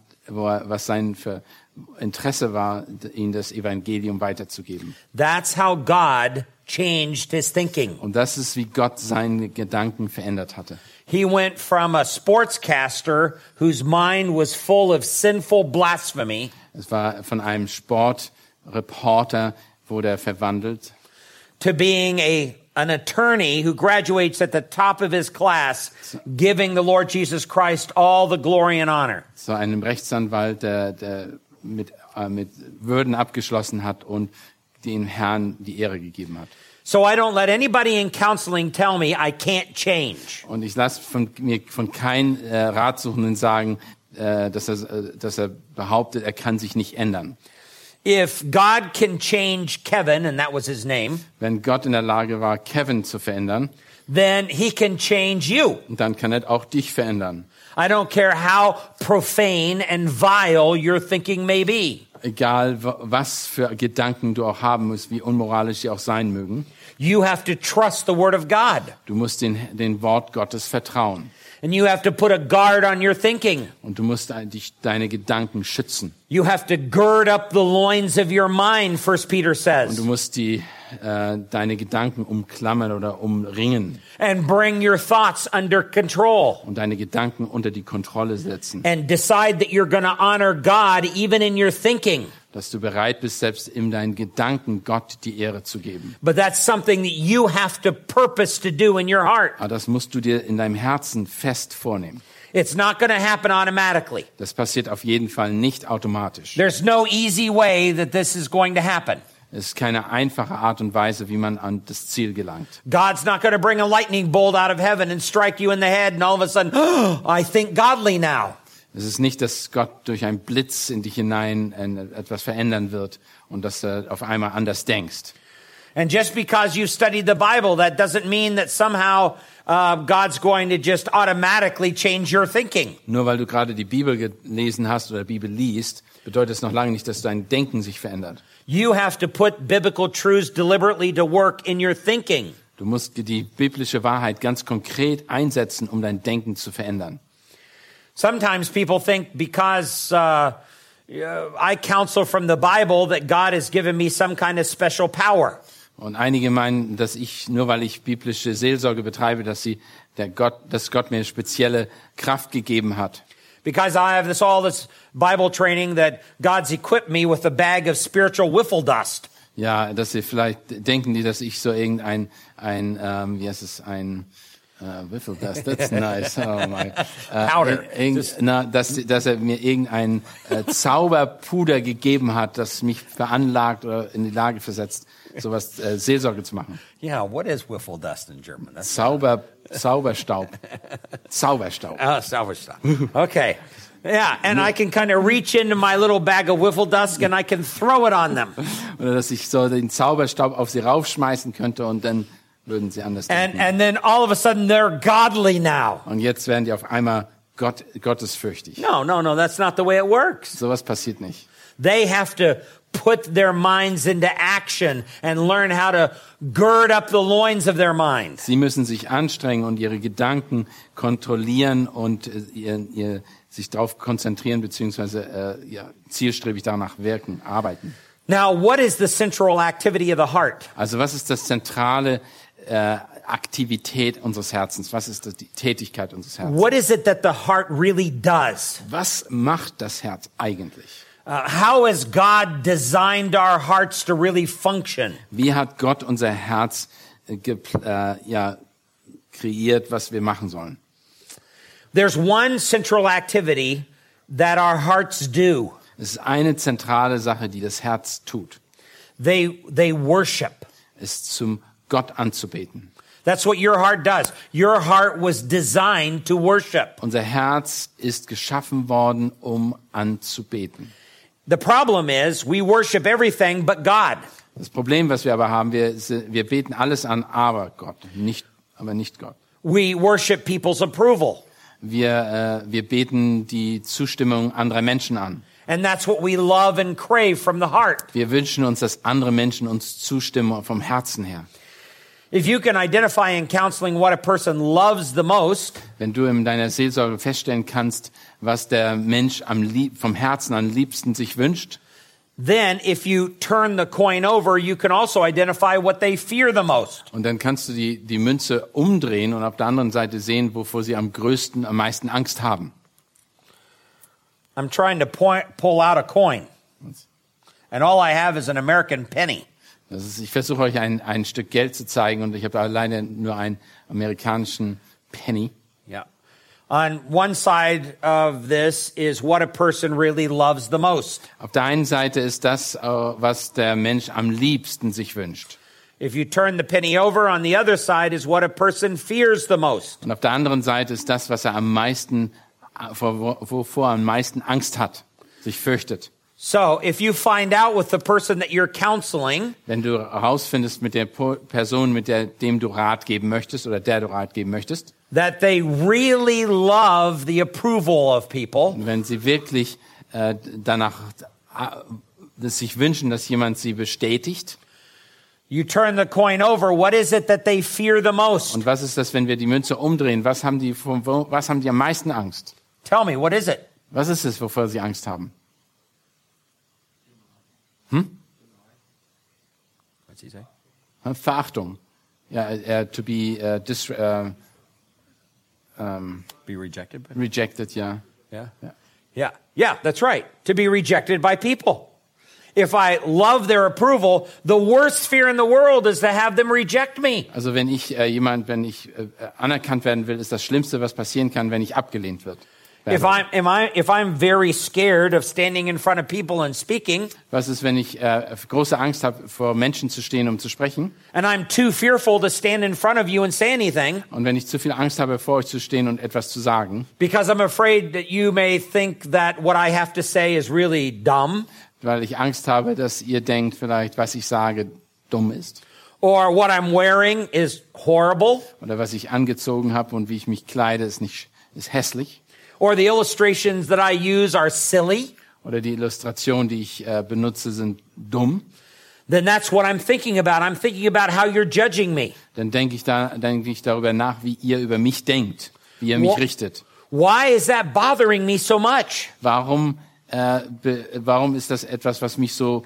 Speaker 3: was sein Interesse war, ihnen das Evangelium weiterzugeben.
Speaker 2: That's how God changed his thinking.
Speaker 3: Und das ist, wie Gott seine Gedanken verändert hatte.
Speaker 2: He went from a sportscaster whose mind was full of sinful blasphemy.
Speaker 3: Es war von einem Sportreporter, wurde er verwandelt,
Speaker 2: to being an attorney who graduates at the top of his class, giving the Lord Jesus Christ all the glory and honor.
Speaker 3: zu einem Rechtsanwalt, der mit Würden abgeschlossen hat und dem Herrn die Ehre gegeben hat.
Speaker 2: So I don't let anybody in counseling tell me I can't change.
Speaker 3: Und ich lasse von keinem Ratsuchenden sagen, dass er behauptet, er kann sich nicht ändern.
Speaker 2: If God can change Kevin, and that was his name,
Speaker 3: Wenn Gott in der Lage war, Kevin zu verändern,
Speaker 2: then he can change you.
Speaker 3: dann kann er auch dich verändern.
Speaker 2: I don't care how profane and vile your thinking may be.
Speaker 3: Egal, was für Gedanken du auch haben musst, wie unmoralisch sie auch sein mögen.
Speaker 2: You have to trust the word of God.
Speaker 3: Du musst den Wort Gottes vertrauen.
Speaker 2: And you have to put a guard on your thinking.
Speaker 3: Und du musst deine Gedanken schützen.
Speaker 2: You have to gird up the loins of your mind, 1 Peter
Speaker 3: Und
Speaker 2: says.
Speaker 3: du musst deine Gedanken umklammern oder umringen.
Speaker 2: And bring your thoughts under control.
Speaker 3: Und deine Gedanken unter die Kontrolle setzen.
Speaker 2: And decide that you're going to honor God even in your thinking.
Speaker 3: Dass du bereit bist, selbst in deinen Gedanken Gott die Ehre zu geben.
Speaker 2: But that's something that you have to purpose to do in your heart.
Speaker 3: Aber das musst du dir in deinem Herzen fest vornehmen.
Speaker 2: It's not going to happen automatically.
Speaker 3: Das passiert auf jeden Fall nicht automatisch.
Speaker 2: There's no easy way that this is going to happen.
Speaker 3: Es ist keine einfache Art und Weise, wie man an das Ziel gelangt.
Speaker 2: God's not going to bring a lightning bolt out of heaven and strike you in the head and all of a sudden, oh, I think godly now.
Speaker 3: Es ist nicht, dass Gott durch einen Blitz in dich hinein etwas verändern wird und dass du auf einmal anders denkst.
Speaker 2: And just because you've studied the Bible, that doesn't mean that somehow God's going to just automatically change your thinking.
Speaker 3: Nur weil du gerade die Bibel gelesen hast oder Bibel liest, bedeutet es noch lange nicht, dass dein Denken sich verändert.
Speaker 2: You have to put biblical truths deliberately to work in your thinking.
Speaker 3: Du musst die biblische Wahrheit ganz konkret einsetzen, um dein Denken zu verändern.
Speaker 2: Sometimes people think because I counsel from the Bible that God has given me some kind of special power.
Speaker 3: Und einige meinen, dass nur weil ich biblische Seelsorge betreibe, dass Gott mir spezielle Kraft gegeben hat.
Speaker 2: Because I have all this Bible training that God's equipped me with a bag of spiritual wiffle dust.
Speaker 3: Ja, dass sie vielleicht denken, dass ich so ein Wiffle Dust, that's nice. Oh my.
Speaker 2: Powder.
Speaker 3: Dass er mir irgendein Zauberpuder gegeben hat, das mich veranlagt oder in die Lage versetzt, sowas Seelsorge zu machen.
Speaker 2: Yeah, what is wiffle dust in German?
Speaker 3: Zauberstaub. Zauberstaub.
Speaker 2: Oh, Zauberstab. Okay. Yeah, and I can kind of reach into my little bag of wiffle dust and I can throw it on them.
Speaker 3: Oder dass ich so den Zauberstaub auf sie raufschmeißen könnte und dann würden sie anders denken.
Speaker 2: And then all of a sudden they're godly now.
Speaker 3: Und jetzt werden die auf einmal gottesfürchtig.
Speaker 2: No, that's not the way it works.
Speaker 3: Sowas passiert nicht.
Speaker 2: They have to put their minds into action and learn how to gird up the loins of their minds.
Speaker 3: Sie müssen sich anstrengen und ihre Gedanken kontrollieren und sich darauf konzentrieren beziehungsweise zielstrebig danach wirken, arbeiten.
Speaker 2: Now, what is the central activity of the heart?
Speaker 3: Also was ist das zentrale Aktivität unseres Herzens? Was ist die Tätigkeit unseres Herzens?
Speaker 2: What is it that the heart really does?
Speaker 3: Was macht das Herz eigentlich?
Speaker 2: How has God designed our hearts to really function?
Speaker 3: Wie hat Gott unser Herz kreiert, was wir machen sollen?
Speaker 2: There's one central activity that our hearts do.
Speaker 3: Es ist eine zentrale Sache, die das Herz tut.
Speaker 2: They worship.
Speaker 3: Es zum Gott anzubeten.
Speaker 2: That's what your heart does. Your heart was designed to worship.
Speaker 3: Unser Herz ist geschaffen worden, um anzubeten.
Speaker 2: The problem is we worship everything but God.
Speaker 3: Das Problem, was wir aber haben, wir beten alles an, aber nicht Gott.
Speaker 2: We worship people's approval.
Speaker 3: Wir beten die Zustimmung anderer Menschen an.
Speaker 2: And that's what we love and crave from the heart.
Speaker 3: Wir wünschen uns, dass andere Menschen uns zustimmen vom Herzen her.
Speaker 2: If you can identify in counseling what a person loves the most,
Speaker 3: Wenn du in deiner Seelsorge feststellen kannst, was der Mensch vom Herzen am liebsten sich wünscht,
Speaker 2: then if you turn the coin over, you can also identify what they fear the most.
Speaker 3: und dann kannst du die Münze umdrehen und auf der anderen Seite sehen, wovor sie am meisten Angst haben.
Speaker 2: I'm trying to pull out a coin, and all I have is an American penny.
Speaker 3: Ich versuche euch ein Stück Geld zu zeigen und ich habe alleine nur einen amerikanischen Penny.
Speaker 2: Yeah. On one side of this is what a person really loves the most.
Speaker 3: Auf der einen Seite ist das, was der Mensch am liebsten sich wünscht.
Speaker 2: If you turn the penny over, on the other side is what a person fears the most.
Speaker 3: Und auf der anderen Seite ist das, was er wovor er am meisten Angst hat, sich fürchtet.
Speaker 2: So, if you find out with the person that you're counseling,
Speaker 3: Wenn du herausfindest mit der Person, dem du Rat geben möchtest oder der du Rat geben möchtest,
Speaker 2: that they really love the approval of people,
Speaker 3: und wenn sie wirklich sich wünschen, dass jemand sie bestätigt,
Speaker 2: you turn the coin over, what is it that they fear the most?
Speaker 3: und was ist das, wenn wir die Münze umdrehen, was haben die am meisten Angst?
Speaker 2: Tell me, what is it?
Speaker 3: Was ist es, wovor sie Angst haben?
Speaker 2: What's he say?
Speaker 3: Verachtung. Ja, to be
Speaker 2: Be rejected by
Speaker 3: rejected, ja.
Speaker 2: Yeah, that's right. To be rejected by people. If I love their approval, the worst fear in the world is to have them reject me.
Speaker 3: Also wenn ich anerkannt werden will, ist das Schlimmste, was passieren kann, wenn ich abgelehnt werde.
Speaker 2: If I'm very scared of standing in front of people and speaking,
Speaker 3: Was ist, wenn ich große Angst habe, vor Menschen zu stehen, um zu sprechen?
Speaker 2: and I'm too fearful to stand in front of you and say anything
Speaker 3: Und wenn ich zu viel Angst habe, vor euch zu stehen und etwas zu sagen,
Speaker 2: because I'm afraid that you may think that what I have to say is really dumb,
Speaker 3: weil ich Angst habe, dass ihr denkt vielleicht, was ich sage, dumm ist,
Speaker 2: or what I'm wearing is horrible,
Speaker 3: oder was ich angezogen habe und wie ich mich kleide, ist hässlich,
Speaker 2: or the illustrations that I use are silly,
Speaker 3: oder die Illustrationen, die ich benutze, sind dumm,
Speaker 2: then that's what I'm thinking about. I'm thinking about how you're judging me.
Speaker 3: dann denke ich darüber nach, wie ihr über mich denkt, wie ihr mich richtet.
Speaker 2: Why is that bothering me so much?
Speaker 3: Warum ist das etwas, was mich so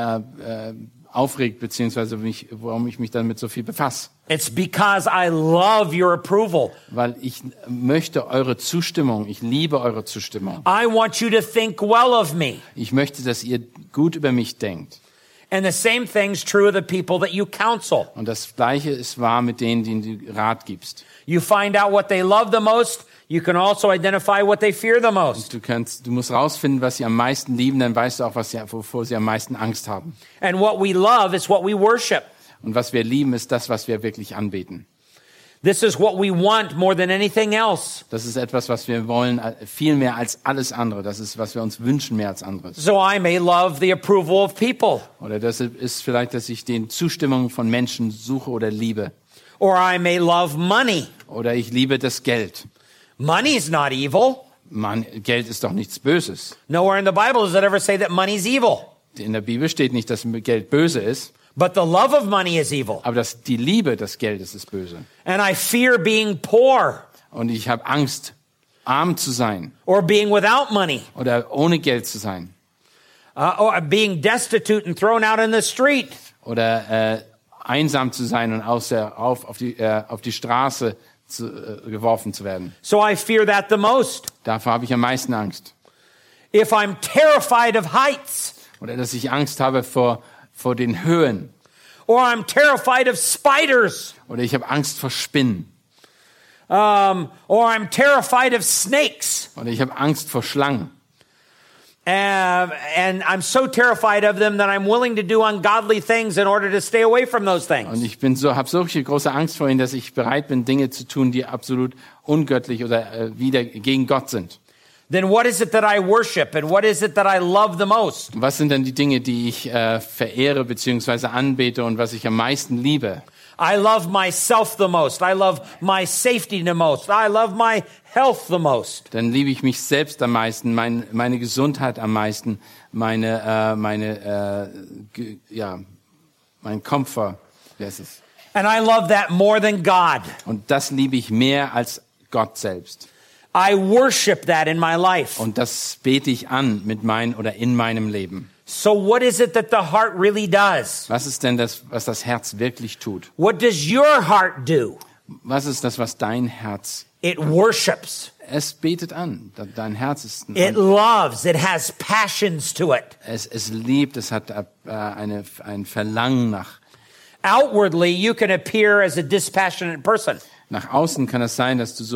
Speaker 3: aufregt, beziehungsweise warum ich mich damit so viel befasse?
Speaker 2: It's because I love your approval.
Speaker 3: Weil ich möchte eure Zustimmung, ich liebe eure Zustimmung.
Speaker 2: I want you to think well of me.
Speaker 3: Ich möchte, dass ihr gut über mich denkt.
Speaker 2: And the same thing's true of the people that you counsel.
Speaker 3: Und das Gleiche ist wahr mit denen, denen du Rat gibst.
Speaker 2: You find out what they love the most. You can also identify what they fear the most.
Speaker 3: Du musst rausfinden, was sie am meisten lieben, dann weißt du auch, wovor sie am meisten Angst haben.
Speaker 2: And what we love is what we worship.
Speaker 3: Und was wir lieben, ist das, was wir wirklich anbeten.
Speaker 2: This is what we want more than anything else.
Speaker 3: Das ist etwas, was wir wollen, viel mehr als alles andere. Das ist, was wir uns wünschen, mehr als anderes.
Speaker 2: So I may love the approval of people.
Speaker 3: Oder das ist vielleicht, dass ich den Zustimmung von Menschen suche oder liebe.
Speaker 2: Or I may love money.
Speaker 3: Oder ich liebe das Geld.
Speaker 2: Money's not evil.
Speaker 3: Geld ist doch nichts Böses.
Speaker 2: Nowhere in the Bible does it ever say that money's evil.
Speaker 3: In der Bibel steht nicht, dass Geld böse ist.
Speaker 2: But the love of money is evil.
Speaker 3: Aber die Liebe des Geldes ist böse.
Speaker 2: And I fear being poor.
Speaker 3: Und ich habe Angst, arm zu sein.
Speaker 2: Or being without money.
Speaker 3: Oder ohne Geld zu sein.
Speaker 2: Or being destitute and thrown out in the street.
Speaker 3: Oder einsam zu sein und auf die Straße geworfen zu werden.
Speaker 2: So I fear that the most.
Speaker 3: Davor habe ich am meisten Angst.
Speaker 2: If I'm terrified of heights.
Speaker 3: Oder dass ich Angst habe vor den Höhen.
Speaker 2: Or I'm terrified of spiders.
Speaker 3: Oder ich habe Angst vor Spinnen.
Speaker 2: Or I'm terrified of snakes.
Speaker 3: Oder ich habe Angst vor Schlangen.
Speaker 2: And I'm so terrified of them that I'm willing to do ungodly things in order to stay away from those things.
Speaker 3: Und ich habe solche große Angst vor ihnen, dass ich bereit bin, Dinge zu tun, die absolut ungöttlich oder wieder gegen Gott sind.
Speaker 2: Then what is it that I worship and what is it that I love the most?
Speaker 3: Was sind denn die Dinge, die ich verehre bzw. anbete und was ich am meisten liebe?
Speaker 2: I love myself the most. I love my safety the most. I love my health the most.
Speaker 3: Dann liebe ich mich selbst am meisten, meine Gesundheit am meisten, mein Komfort. Wer ist es?
Speaker 2: And I love that more than God.
Speaker 3: Und das liebe ich mehr als Gott selbst.
Speaker 2: I worship that in my life.
Speaker 3: Und das bete ich an in meinem Leben.
Speaker 2: So what is it that the heart really does?
Speaker 3: Was ist denn das, was das Herz wirklich tut?
Speaker 2: What does your heart do?
Speaker 3: Was ist das, was dein Herz?
Speaker 2: It worships.
Speaker 3: Es betet an. Dein Herz ist
Speaker 2: It loves. It has passions to it.
Speaker 3: Es liebt. Es hat ein Verlangen nach.
Speaker 2: Outwardly, you can appear as a dispassionate person.
Speaker 3: Nach außen kann es sein, dass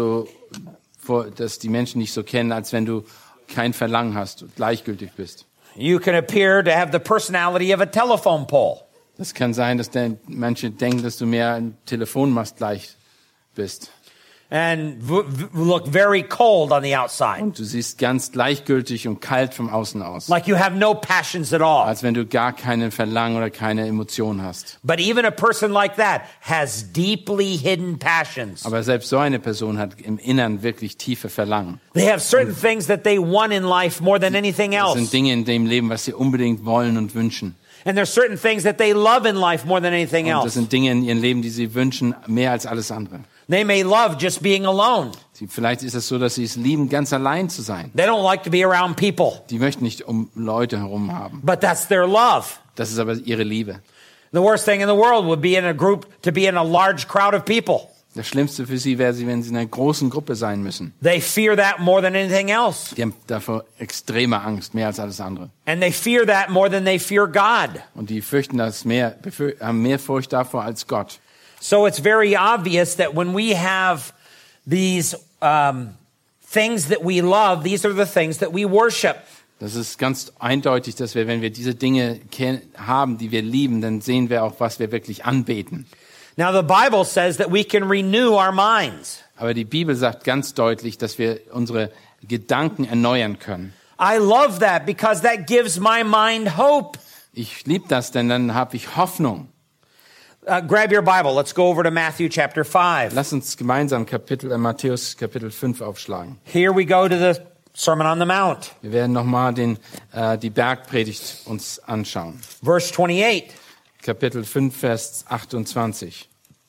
Speaker 3: dass die Menschen dich so kennen, als wenn du kein Verlangen hast und gleichgültig bist.
Speaker 2: You can appear to have the personality of a telephone pole.
Speaker 3: Das kann sein, dass manche denken, dass du mehr ein Telefonmast gleich bist.
Speaker 2: And look very cold on the outside.
Speaker 3: Und du siehst ganz gleichgültig und kalt vom Außen aus.
Speaker 2: Like you have no passions at all.
Speaker 3: Als wenn du gar keinen Verlangen oder keine Emotion hast.
Speaker 2: But even a person like that has deeply hidden passions.
Speaker 3: Aber selbst so eine Person hat im Innern wirklich tiefe Verlangen.
Speaker 2: They have certain things that they want in life more than anything
Speaker 3: Das sind
Speaker 2: else.
Speaker 3: Dinge in dem Leben, was sie unbedingt wollen und wünschen.
Speaker 2: And there's certain things that they love in life more than anything
Speaker 3: Und das
Speaker 2: else.
Speaker 3: sind Dinge in ihrem Leben, die sie wünschen, mehr als alles andere.
Speaker 2: They may love just being alone.
Speaker 3: Vielleicht ist es so, dass sie es lieben, ganz allein zu sein.
Speaker 2: They don't like to be around people.
Speaker 3: Die möchten nicht um Leute herum haben.
Speaker 2: But that's their love.
Speaker 3: Das ist aber ihre Liebe.
Speaker 2: The worst thing in the world would be to be in a large crowd of people.
Speaker 3: Das Schlimmste für sie wäre, wenn sie in einer großen Gruppe sein müssen.
Speaker 2: They fear that more than anything else.
Speaker 3: Die haben davor extreme Angst, mehr als alles andere.
Speaker 2: And they fear that more than they fear God.
Speaker 3: Und die fürchten das mehr, haben mehr Furcht davor als Gott.
Speaker 2: So it's very obvious that when we have these things that we love, these are the things that we worship.
Speaker 3: Das ist ganz eindeutig, dass wenn wir diese Dinge haben, die wir lieben, dann sehen wir auch, was wir wirklich anbeten.
Speaker 2: Now the Bible says that we can renew our minds.
Speaker 3: Aber die Bibel sagt ganz deutlich, dass wir unsere Gedanken erneuern können.
Speaker 2: I love that because that gives my mind hope.
Speaker 3: Ich liebe das, denn dann habe ich Hoffnung.
Speaker 2: Grab your Bible. Let's go over to Matthew chapter 5.
Speaker 3: Lass uns gemeinsam Matthäus Kapitel 5 aufschlagen.
Speaker 2: Here we go to the Sermon on the Mount.
Speaker 3: Wir werden nochmal die Bergpredigt uns anschauen.
Speaker 2: Verse 28.
Speaker 3: Kapitel 5, Vers 28.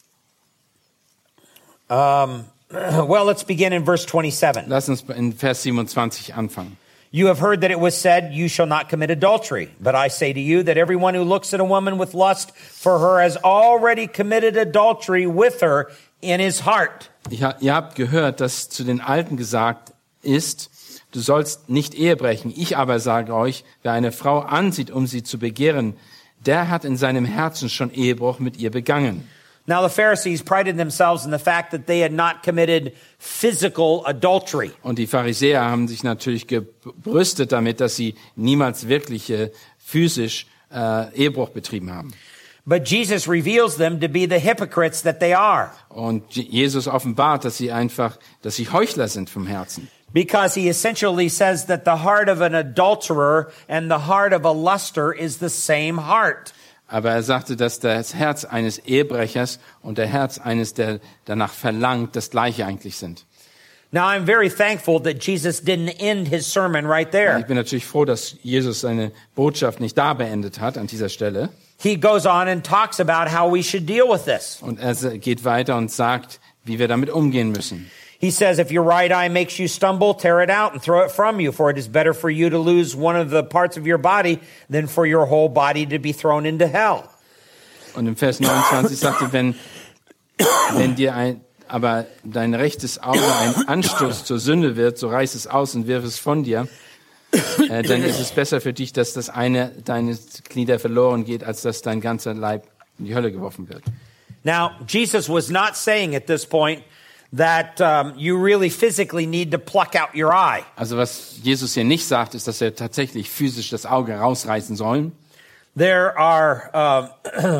Speaker 2: Well, let's begin in verse 27.
Speaker 3: Lass uns in Vers 27 anfangen.
Speaker 2: You have heard that it was said, you shall not commit adultery. But I say to you that everyone who looks at a woman with lust for her has already committed adultery with her in his heart.
Speaker 3: Ihr habt gehört, dass zu den Alten gesagt ist, du sollst nicht Ehe brechen. Ich aber sage euch, wer eine Frau ansieht, um sie zu begehren, der hat in seinem Herzen schon Ehebruch mit ihr begangen.
Speaker 2: Now the Pharisees prided themselves in the fact that they had not committed physical adultery.
Speaker 3: Und die Pharisäer haben sich natürlich gebrüstet damit, dass sie niemals wirklich physisch Ehebruch betrieben haben.
Speaker 2: But Jesus reveals them to be the hypocrites that they are.
Speaker 3: Und Jesus offenbart, dass sie Heuchler sind vom Herzen.
Speaker 2: Because he essentially says that the heart of an adulterer and the heart of a luster is the same heart.
Speaker 3: Aber er sagte, dass das Herz eines Ehebrechers und der Herz eines, der danach verlangt, das Gleiche eigentlich sind.
Speaker 2: Now I'm very thankful that Jesus didn't end his sermon right
Speaker 3: Ich
Speaker 2: there.
Speaker 3: bin natürlich froh, dass Jesus seine Botschaft nicht da beendet hat, an dieser Stelle.
Speaker 2: He goes on and talks about how we should deal with this.
Speaker 3: Und er geht weiter und sagt, wie wir damit umgehen müssen.
Speaker 2: He says, if your right eye makes you stumble, tear it out and throw it from you, for it is better for you to lose one of the parts of your body than for your whole body to be thrown into hell.
Speaker 3: Und im Vers 29 sagt er, wenn dir aber dein rechtes Auge ein Anstoß zur Sünde wird, so reiß es aus und wirf es von dir, dann ist es besser für dich, dass das eine deines Glieder verloren geht, als dass dein ganzer Leib in die Hölle geworfen wird.
Speaker 2: Now, Jesus was not saying at this point that you really physically need to pluck out your eye.
Speaker 3: Also was Jesus hier nicht sagt, ist, dass wir tatsächlich physisch das Auge rausreißen sollen.
Speaker 2: There are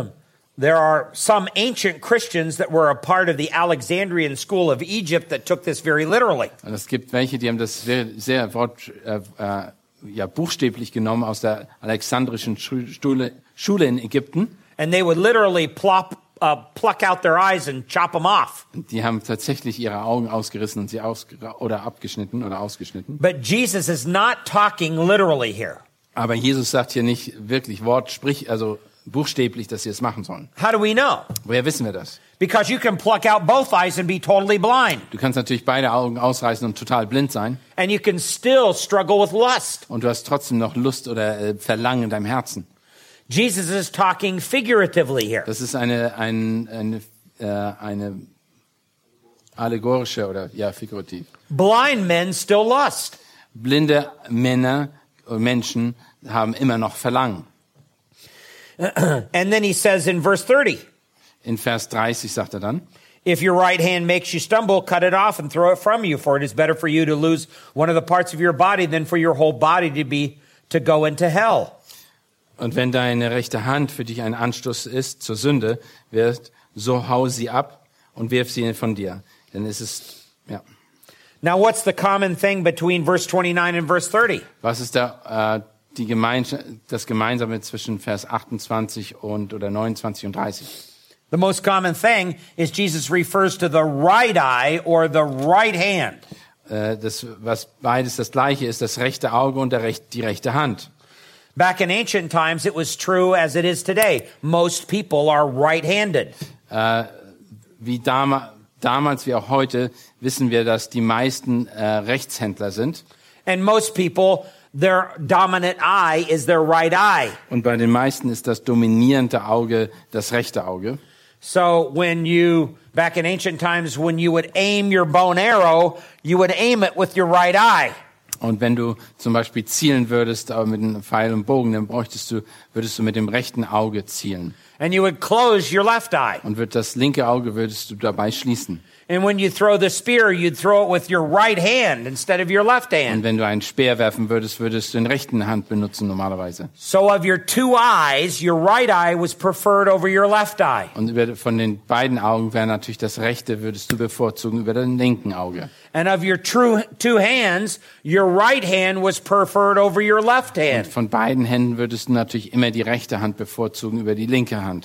Speaker 2: some ancient Christians that were a part of the Alexandrian school of Egypt that took this very literally.
Speaker 3: Und es gibt welche, die haben das sehr buchstäblich genommen aus der alexandrischen Schule in Ägypten.
Speaker 2: And they would literally plop pluck out their eyes and chop them off.
Speaker 3: Die haben tatsächlich ihre Augen ausgerissen und sie abgeschnitten oder ausgeschnitten.
Speaker 2: But Jesus is not talking literally here.
Speaker 3: Aber Jesus sagt hier nicht wirklich buchstäblich, dass sie es machen sollen.
Speaker 2: How do we know?
Speaker 3: Woher wissen wir das?
Speaker 2: Because you can pluck out both eyes and be totally blind.
Speaker 3: Du kannst natürlich beide Augen ausreißen und total blind sein.
Speaker 2: And you can still struggle with lust.
Speaker 3: Und du hast trotzdem noch Lust oder Verlangen in deinem Herzen.
Speaker 2: Jesus is talking figuratively here.
Speaker 3: Das ist eine allegorische oder figurativ.
Speaker 2: Blind men still lust.
Speaker 3: Blinde Männer und Menschen haben immer noch Verlangen.
Speaker 2: And then he says in verse 30,
Speaker 3: In Vers 30 sagt er dann,
Speaker 2: if your right hand makes you stumble, cut it off and throw it from you, for it is better for you to lose one of the parts of your body than for your whole body to go into hell.
Speaker 3: und wenn deine rechte Hand für dich ein Anstoß ist zur Sünde, so hau sie ab und wirf sie von dir. Denn es ist,
Speaker 2: Now what's the common thing between verse 29 and verse 30?
Speaker 3: Was ist da das Gemeinsame zwischen Vers 28 oder 29 und 30?
Speaker 2: The most common thing is Jesus refers to the right eye or the right hand.
Speaker 3: Was beides das Gleiche ist, das rechte Auge und die rechte Hand.
Speaker 2: Back in ancient times, it was true as it is today. Most people are right-handed.
Speaker 3: Wie damals wie auch heute wissen wir, dass die meisten Rechtshändler sind.
Speaker 2: And most people, their dominant eye is their right eye.
Speaker 3: Und bei den meisten ist das dominierende Auge das rechte Auge.
Speaker 2: So back in ancient times, when you would aim your bow and arrow, you would aim it with your right eye.
Speaker 3: Und wenn du zum Beispiel zielen würdest mit einem Pfeil und Bogen, dann würdest du mit dem rechten Auge zielen.
Speaker 2: And you would close your left eye.
Speaker 3: Und das linke Auge würdest du dabei schließen.
Speaker 2: And when you throw the spear, you'd throw it with your right hand instead of your left
Speaker 3: Und
Speaker 2: hand.
Speaker 3: wenn du einen Speer werfen würdest du den rechten Hand benutzen normalerweise.
Speaker 2: So of your two eyes, your right eye was preferred over your left eye.
Speaker 3: Und von den beiden Augen wäre natürlich das rechte würdest du bevorzugen über den linken Auge.
Speaker 2: And of your two hands, your right hand was preferred over your left
Speaker 3: Und
Speaker 2: hand.
Speaker 3: von beiden Händen würdest du natürlich immer die rechte Hand bevorzugen über die linke Hand.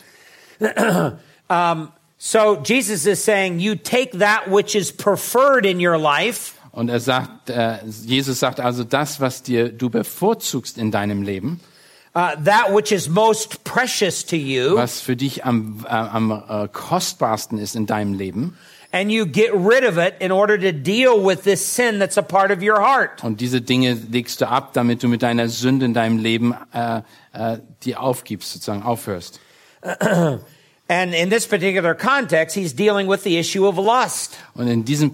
Speaker 2: So Jesus is saying, you take that which is preferred in your life.
Speaker 3: Und Jesus sagt also, das, was du bevorzugst in deinem Leben,
Speaker 2: that which is most precious to you,
Speaker 3: was für dich am kostbarsten ist in deinem Leben,
Speaker 2: and you get rid of it in order to deal with this sin that's a part of your heart.
Speaker 3: und diese Dinge legst du ab, damit du mit deiner Sünde in deinem Leben die aufgibst, sozusagen aufhörst.
Speaker 2: And in this particular context, he's dealing with the issue of lust.
Speaker 3: Und in diesem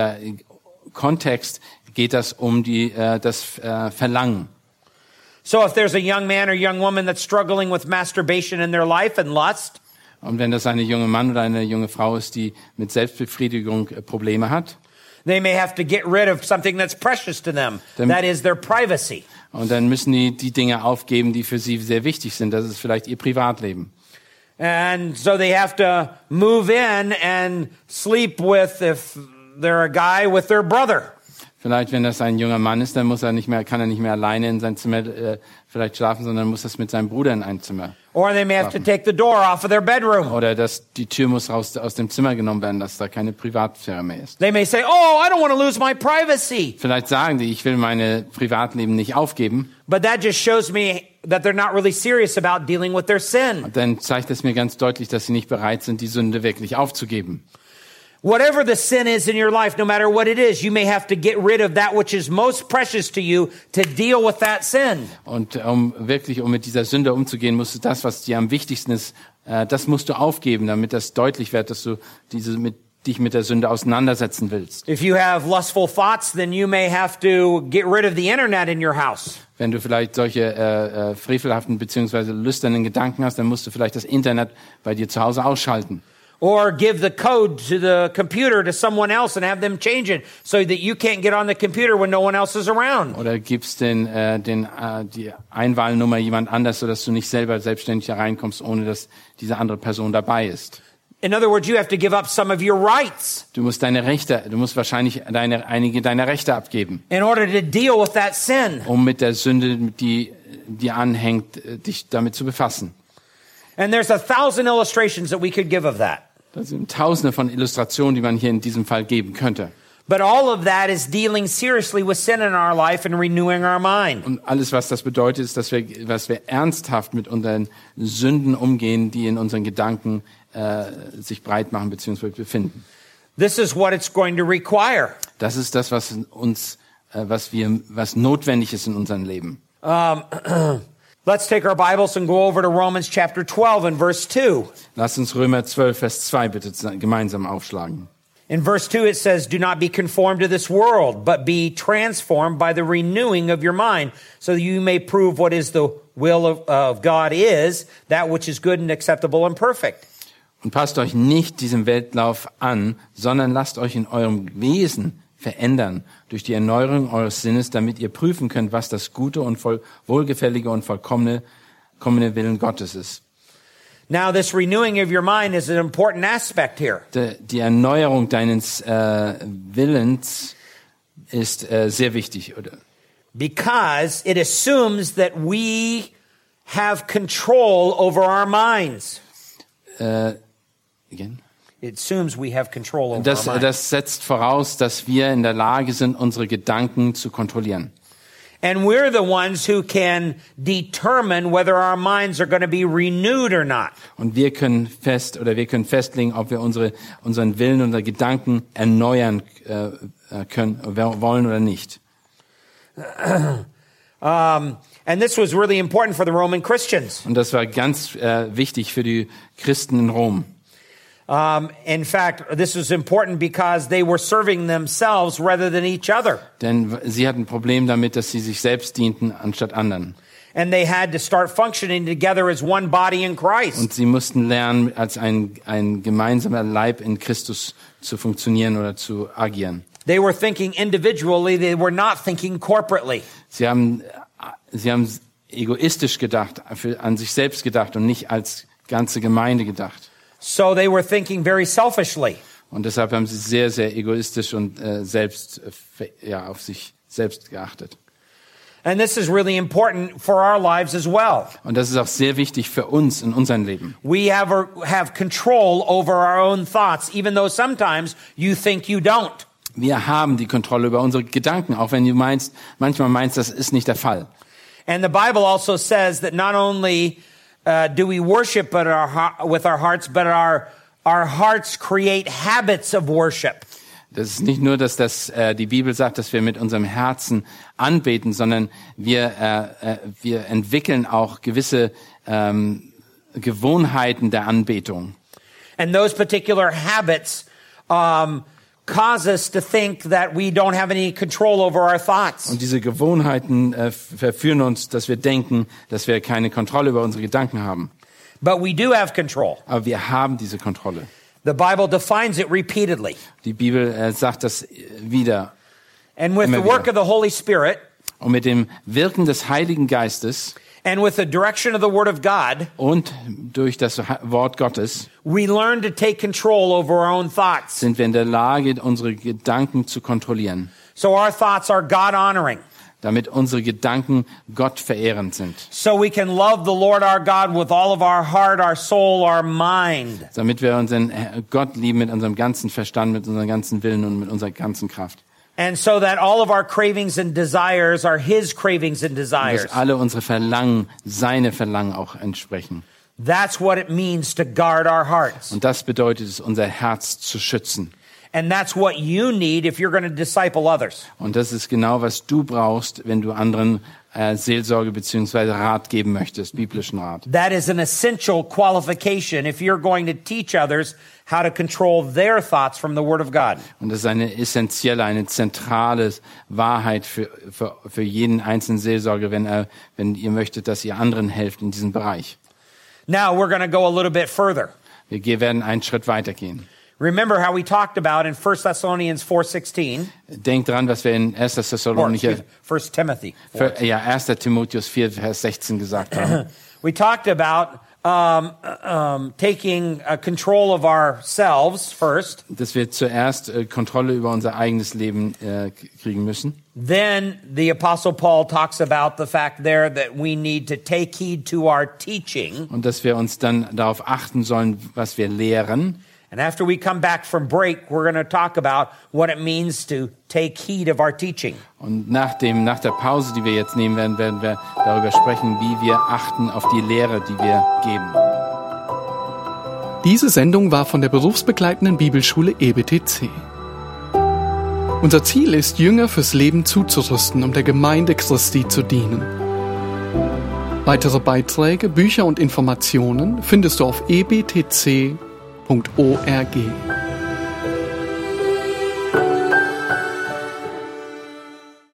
Speaker 3: Kontext geht das um das Verlangen.
Speaker 2: So if there's a young man or young woman that's struggling with masturbation in their life and lust,
Speaker 3: Und wenn das ein junger Mann oder eine junge Frau ist, die mit Selbstbefriedigung Probleme hat,
Speaker 2: they may have to get rid of something that's precious to them. That is their privacy.
Speaker 3: und dann müssen die Dinge aufgeben, die für sie sehr wichtig sind. Das ist vielleicht ihr Privatleben.
Speaker 2: And so they have to move in and sleep with, if they're a guy, with their brother.
Speaker 3: Vielleicht, wenn das ein junger Mann ist, dann kann er nicht mehr alleine in sein Zimmer vielleicht schlafen, sondern muss das mit seinem Bruder in ein Zimmer.
Speaker 2: Or they may have to take the door off of their bedroom.
Speaker 3: Oder die Tür muss aus dem Zimmer genommen werden, dass da keine Privatsphäre mehr ist.
Speaker 2: They may say, oh, I don't want to lose my privacy.
Speaker 3: Vielleicht sagen die, ich will meine Privatleben nicht aufgeben.
Speaker 2: But that just shows me that they're not really serious about dealing with their sin.
Speaker 3: Dann zeigt es mir ganz deutlich, dass sie nicht bereit sind, die Sünde wirklich aufzugeben.
Speaker 2: Whatever the sin is in your life, no matter what it is, you may have to get rid of that which is most precious to you to deal with that sin.
Speaker 3: Und um mit dieser Sünde umzugehen, musst du das, was dir am wichtigsten ist, das musst du aufgeben, damit das deutlich wird, dass du dich mit der Sünde auseinandersetzen willst.
Speaker 2: If you have lustful thoughts, then you may have to get rid of the internet in your house.
Speaker 3: Wenn du vielleicht solche frevelhaften bzw. lüsternen Gedanken hast, dann musst du vielleicht das Internet bei dir zu Hause ausschalten.
Speaker 2: Or give the code to the computer to someone else and have them change it so that you can't get on the computer when no one else is around.
Speaker 3: Oder gibst die Einwahlnummer jemand anders, sodass du nicht selber selbstständig hereinkommst, ohne dass diese andere Person dabei ist.
Speaker 2: In other words, you have to give up some of your rights.
Speaker 3: Du musst wahrscheinlich einige deiner Rechte abgeben.
Speaker 2: In order to deal with that sin.
Speaker 3: Um mit der Sünde, die anhängt, dich damit zu befassen.
Speaker 2: And there's 1,000 illustrations that we could give of that.
Speaker 3: Das sind tausende von Illustrationen, die man hier in diesem Fall geben könnte.
Speaker 2: But all of that is dealing seriously with sin in our life and renewing our mind.
Speaker 3: Und alles, was das bedeutet, ist, dass wir ernsthaft mit unseren Sünden umgehen, die in unseren Gedanken sich breit machen bzw. befinden.
Speaker 2: This is what it's going to require.
Speaker 3: Das ist das, was notwendig ist in unserem Leben.
Speaker 2: Let's take our Bibles and go over to Romans chapter 12 and verse 2.
Speaker 3: Lasst uns Römer 12, Vers 2 bitte gemeinsam aufschlagen.
Speaker 2: In verse 2 it says, "Do not be conformed to this world, but be transformed by the renewing of your mind, so that you may prove what is the will of God is, that which is good and acceptable and perfect."
Speaker 3: Und passt euch nicht diesem Weltlauf an, sondern lasst euch in eurem Wesen verändern durch die Erneuerung eures Sinnes, damit ihr prüfen könnt, was das gute und wohlgefällige und vollkommene Willen Gottes ist.
Speaker 2: Now, this renewing of your mind is an important aspect here.
Speaker 3: Die Erneuerung deines Willens ist sehr wichtig, oder?
Speaker 2: Because it assumes that we have control over our minds.
Speaker 3: Again?
Speaker 2: It assumes we have control over our minds.
Speaker 3: Das setzt voraus, dass wir in der Lage sind, unsere Gedanken zu kontrollieren.
Speaker 2: And we're the ones who can determine whether our minds are going to be renewed or not.
Speaker 3: Und wir können festlegen, ob wir unseren Willen, unsere Gedanken erneuern wollen oder nicht.
Speaker 2: And this was really important for the Roman Christians.
Speaker 3: Und das war ganz wichtig für die Christen in Rom.
Speaker 2: In fact, this was important because they were serving themselves rather than each other.
Speaker 3: Denn sie hatten ein Problem damit, dass sie sich selbst dienten anstatt anderen.
Speaker 2: And they had to start functioning together as one body in Christ.
Speaker 3: Und sie mussten lernen, als ein gemeinsamer Leib in Christus zu funktionieren oder zu agieren.
Speaker 2: They were thinking individually, they were not thinking corporately.
Speaker 3: Sie haben egoistisch gedacht, an sich selbst gedacht und nicht als ganze Gemeinde gedacht.
Speaker 2: So they were thinking very selfishly.
Speaker 3: Und deshalb haben sie sehr, sehr egoistisch und auf sich selbst geachtet.
Speaker 2: And this is really important for our lives as well.
Speaker 3: Und das ist auch sehr wichtig für uns in unserem Leben.
Speaker 2: We have control over our own thoughts, even though sometimes you think you don't.
Speaker 3: Wir haben die Kontrolle über unsere Gedanken, auch wenn du manchmal meinst, das ist nicht der Fall.
Speaker 2: And the Bible also says that not only do we worship with our hearts, but our hearts create habits of worship.
Speaker 3: Das ist nicht nur, dass die Bibel sagt, dass wir mit unserem Herzen anbeten, sondern wir entwickeln auch gewisse Gewohnheiten der Anbetung.
Speaker 2: And those particular habits cause us to think that we don't have any control over our thoughts.
Speaker 3: Und diese Gewohnheiten verführen uns, dass wir denken, dass wir keine Kontrolle über unsere Gedanken haben.
Speaker 2: But we do have control.
Speaker 3: Aber wir haben diese Kontrolle.
Speaker 2: The Bible defines it repeatedly.
Speaker 3: Die Bibel sagt das wieder.
Speaker 2: And with the work of the Holy Spirit,
Speaker 3: und mit dem Wirken des Heiligen Geistes,
Speaker 2: and with the direction of the Word of God,
Speaker 3: und durch das Wort Gottes,
Speaker 2: we learn to take control over our own thoughts.
Speaker 3: Sind wir in der Lage, unsere Gedanken zu kontrollieren.
Speaker 2: So our thoughts are God-honoring.
Speaker 3: Damit unsere Gedanken Gott verehrend sind.
Speaker 2: So we can love the Lord our God with all of our heart, our soul, our mind.
Speaker 3: Damit wir unseren Gott lieben mit unserem ganzen Verstand, mit unserem ganzen Willen und mit unserer ganzen Kraft.
Speaker 2: And so that all of our cravings and desires are His cravings and desires.
Speaker 3: Und dass alle unsere Verlangen, seine Verlangen auch entsprechen.
Speaker 2: That's what it means to guard our hearts.
Speaker 3: Und das bedeutet es, unser Herz zu schützen.
Speaker 2: And that's what you need if you're going to disciple others.
Speaker 3: Und das ist genau, was du brauchst, wenn du anderen Seelsorge bzw. Rat geben möchtest, biblischen Rat.
Speaker 2: That is an essential qualification if you're going to teach others how to control their thoughts from the Word of God.
Speaker 3: Und das ist eine zentrale Wahrheit für jeden einzelnen Seelsorger, wenn ihr möchtet, dass ihr anderen helft in diesem Bereich.
Speaker 2: Now we're going to go a little bit further.
Speaker 3: Wir werden einen Schritt weitergehen.
Speaker 2: Remember how we talked about in 1 Thessalonians 4:16.
Speaker 3: Denkt dran, was wir in 1. Thessalonicher
Speaker 2: 1 Timothy.
Speaker 3: 1. Timotheus 4 Vers 16 gesagt haben.
Speaker 2: We talked about taking control of ourselves first.
Speaker 3: Dass wir zuerst Kontrolle über unser eigenes Leben kriegen müssen.
Speaker 2: Then the Apostle Paul talks about the fact there that we need to take heed to our teaching.
Speaker 3: Und dass wir uns dann darauf achten sollen, was wir lehren.
Speaker 2: And after we come back from break, we're going to talk about what it means to take heed of our teaching.
Speaker 3: Und nach der Pause, die wir jetzt nehmen werden, werden wir darüber sprechen, wie wir achten auf die Lehre, die wir geben.
Speaker 1: Diese Sendung war von der berufsbegleitenden Bibelschule EBTC. Unser Ziel ist, Jünger fürs Leben zuzurüsten, um der Gemeinde Christi zu dienen. Weitere Beiträge, Bücher und Informationen findest du auf ebtc.org.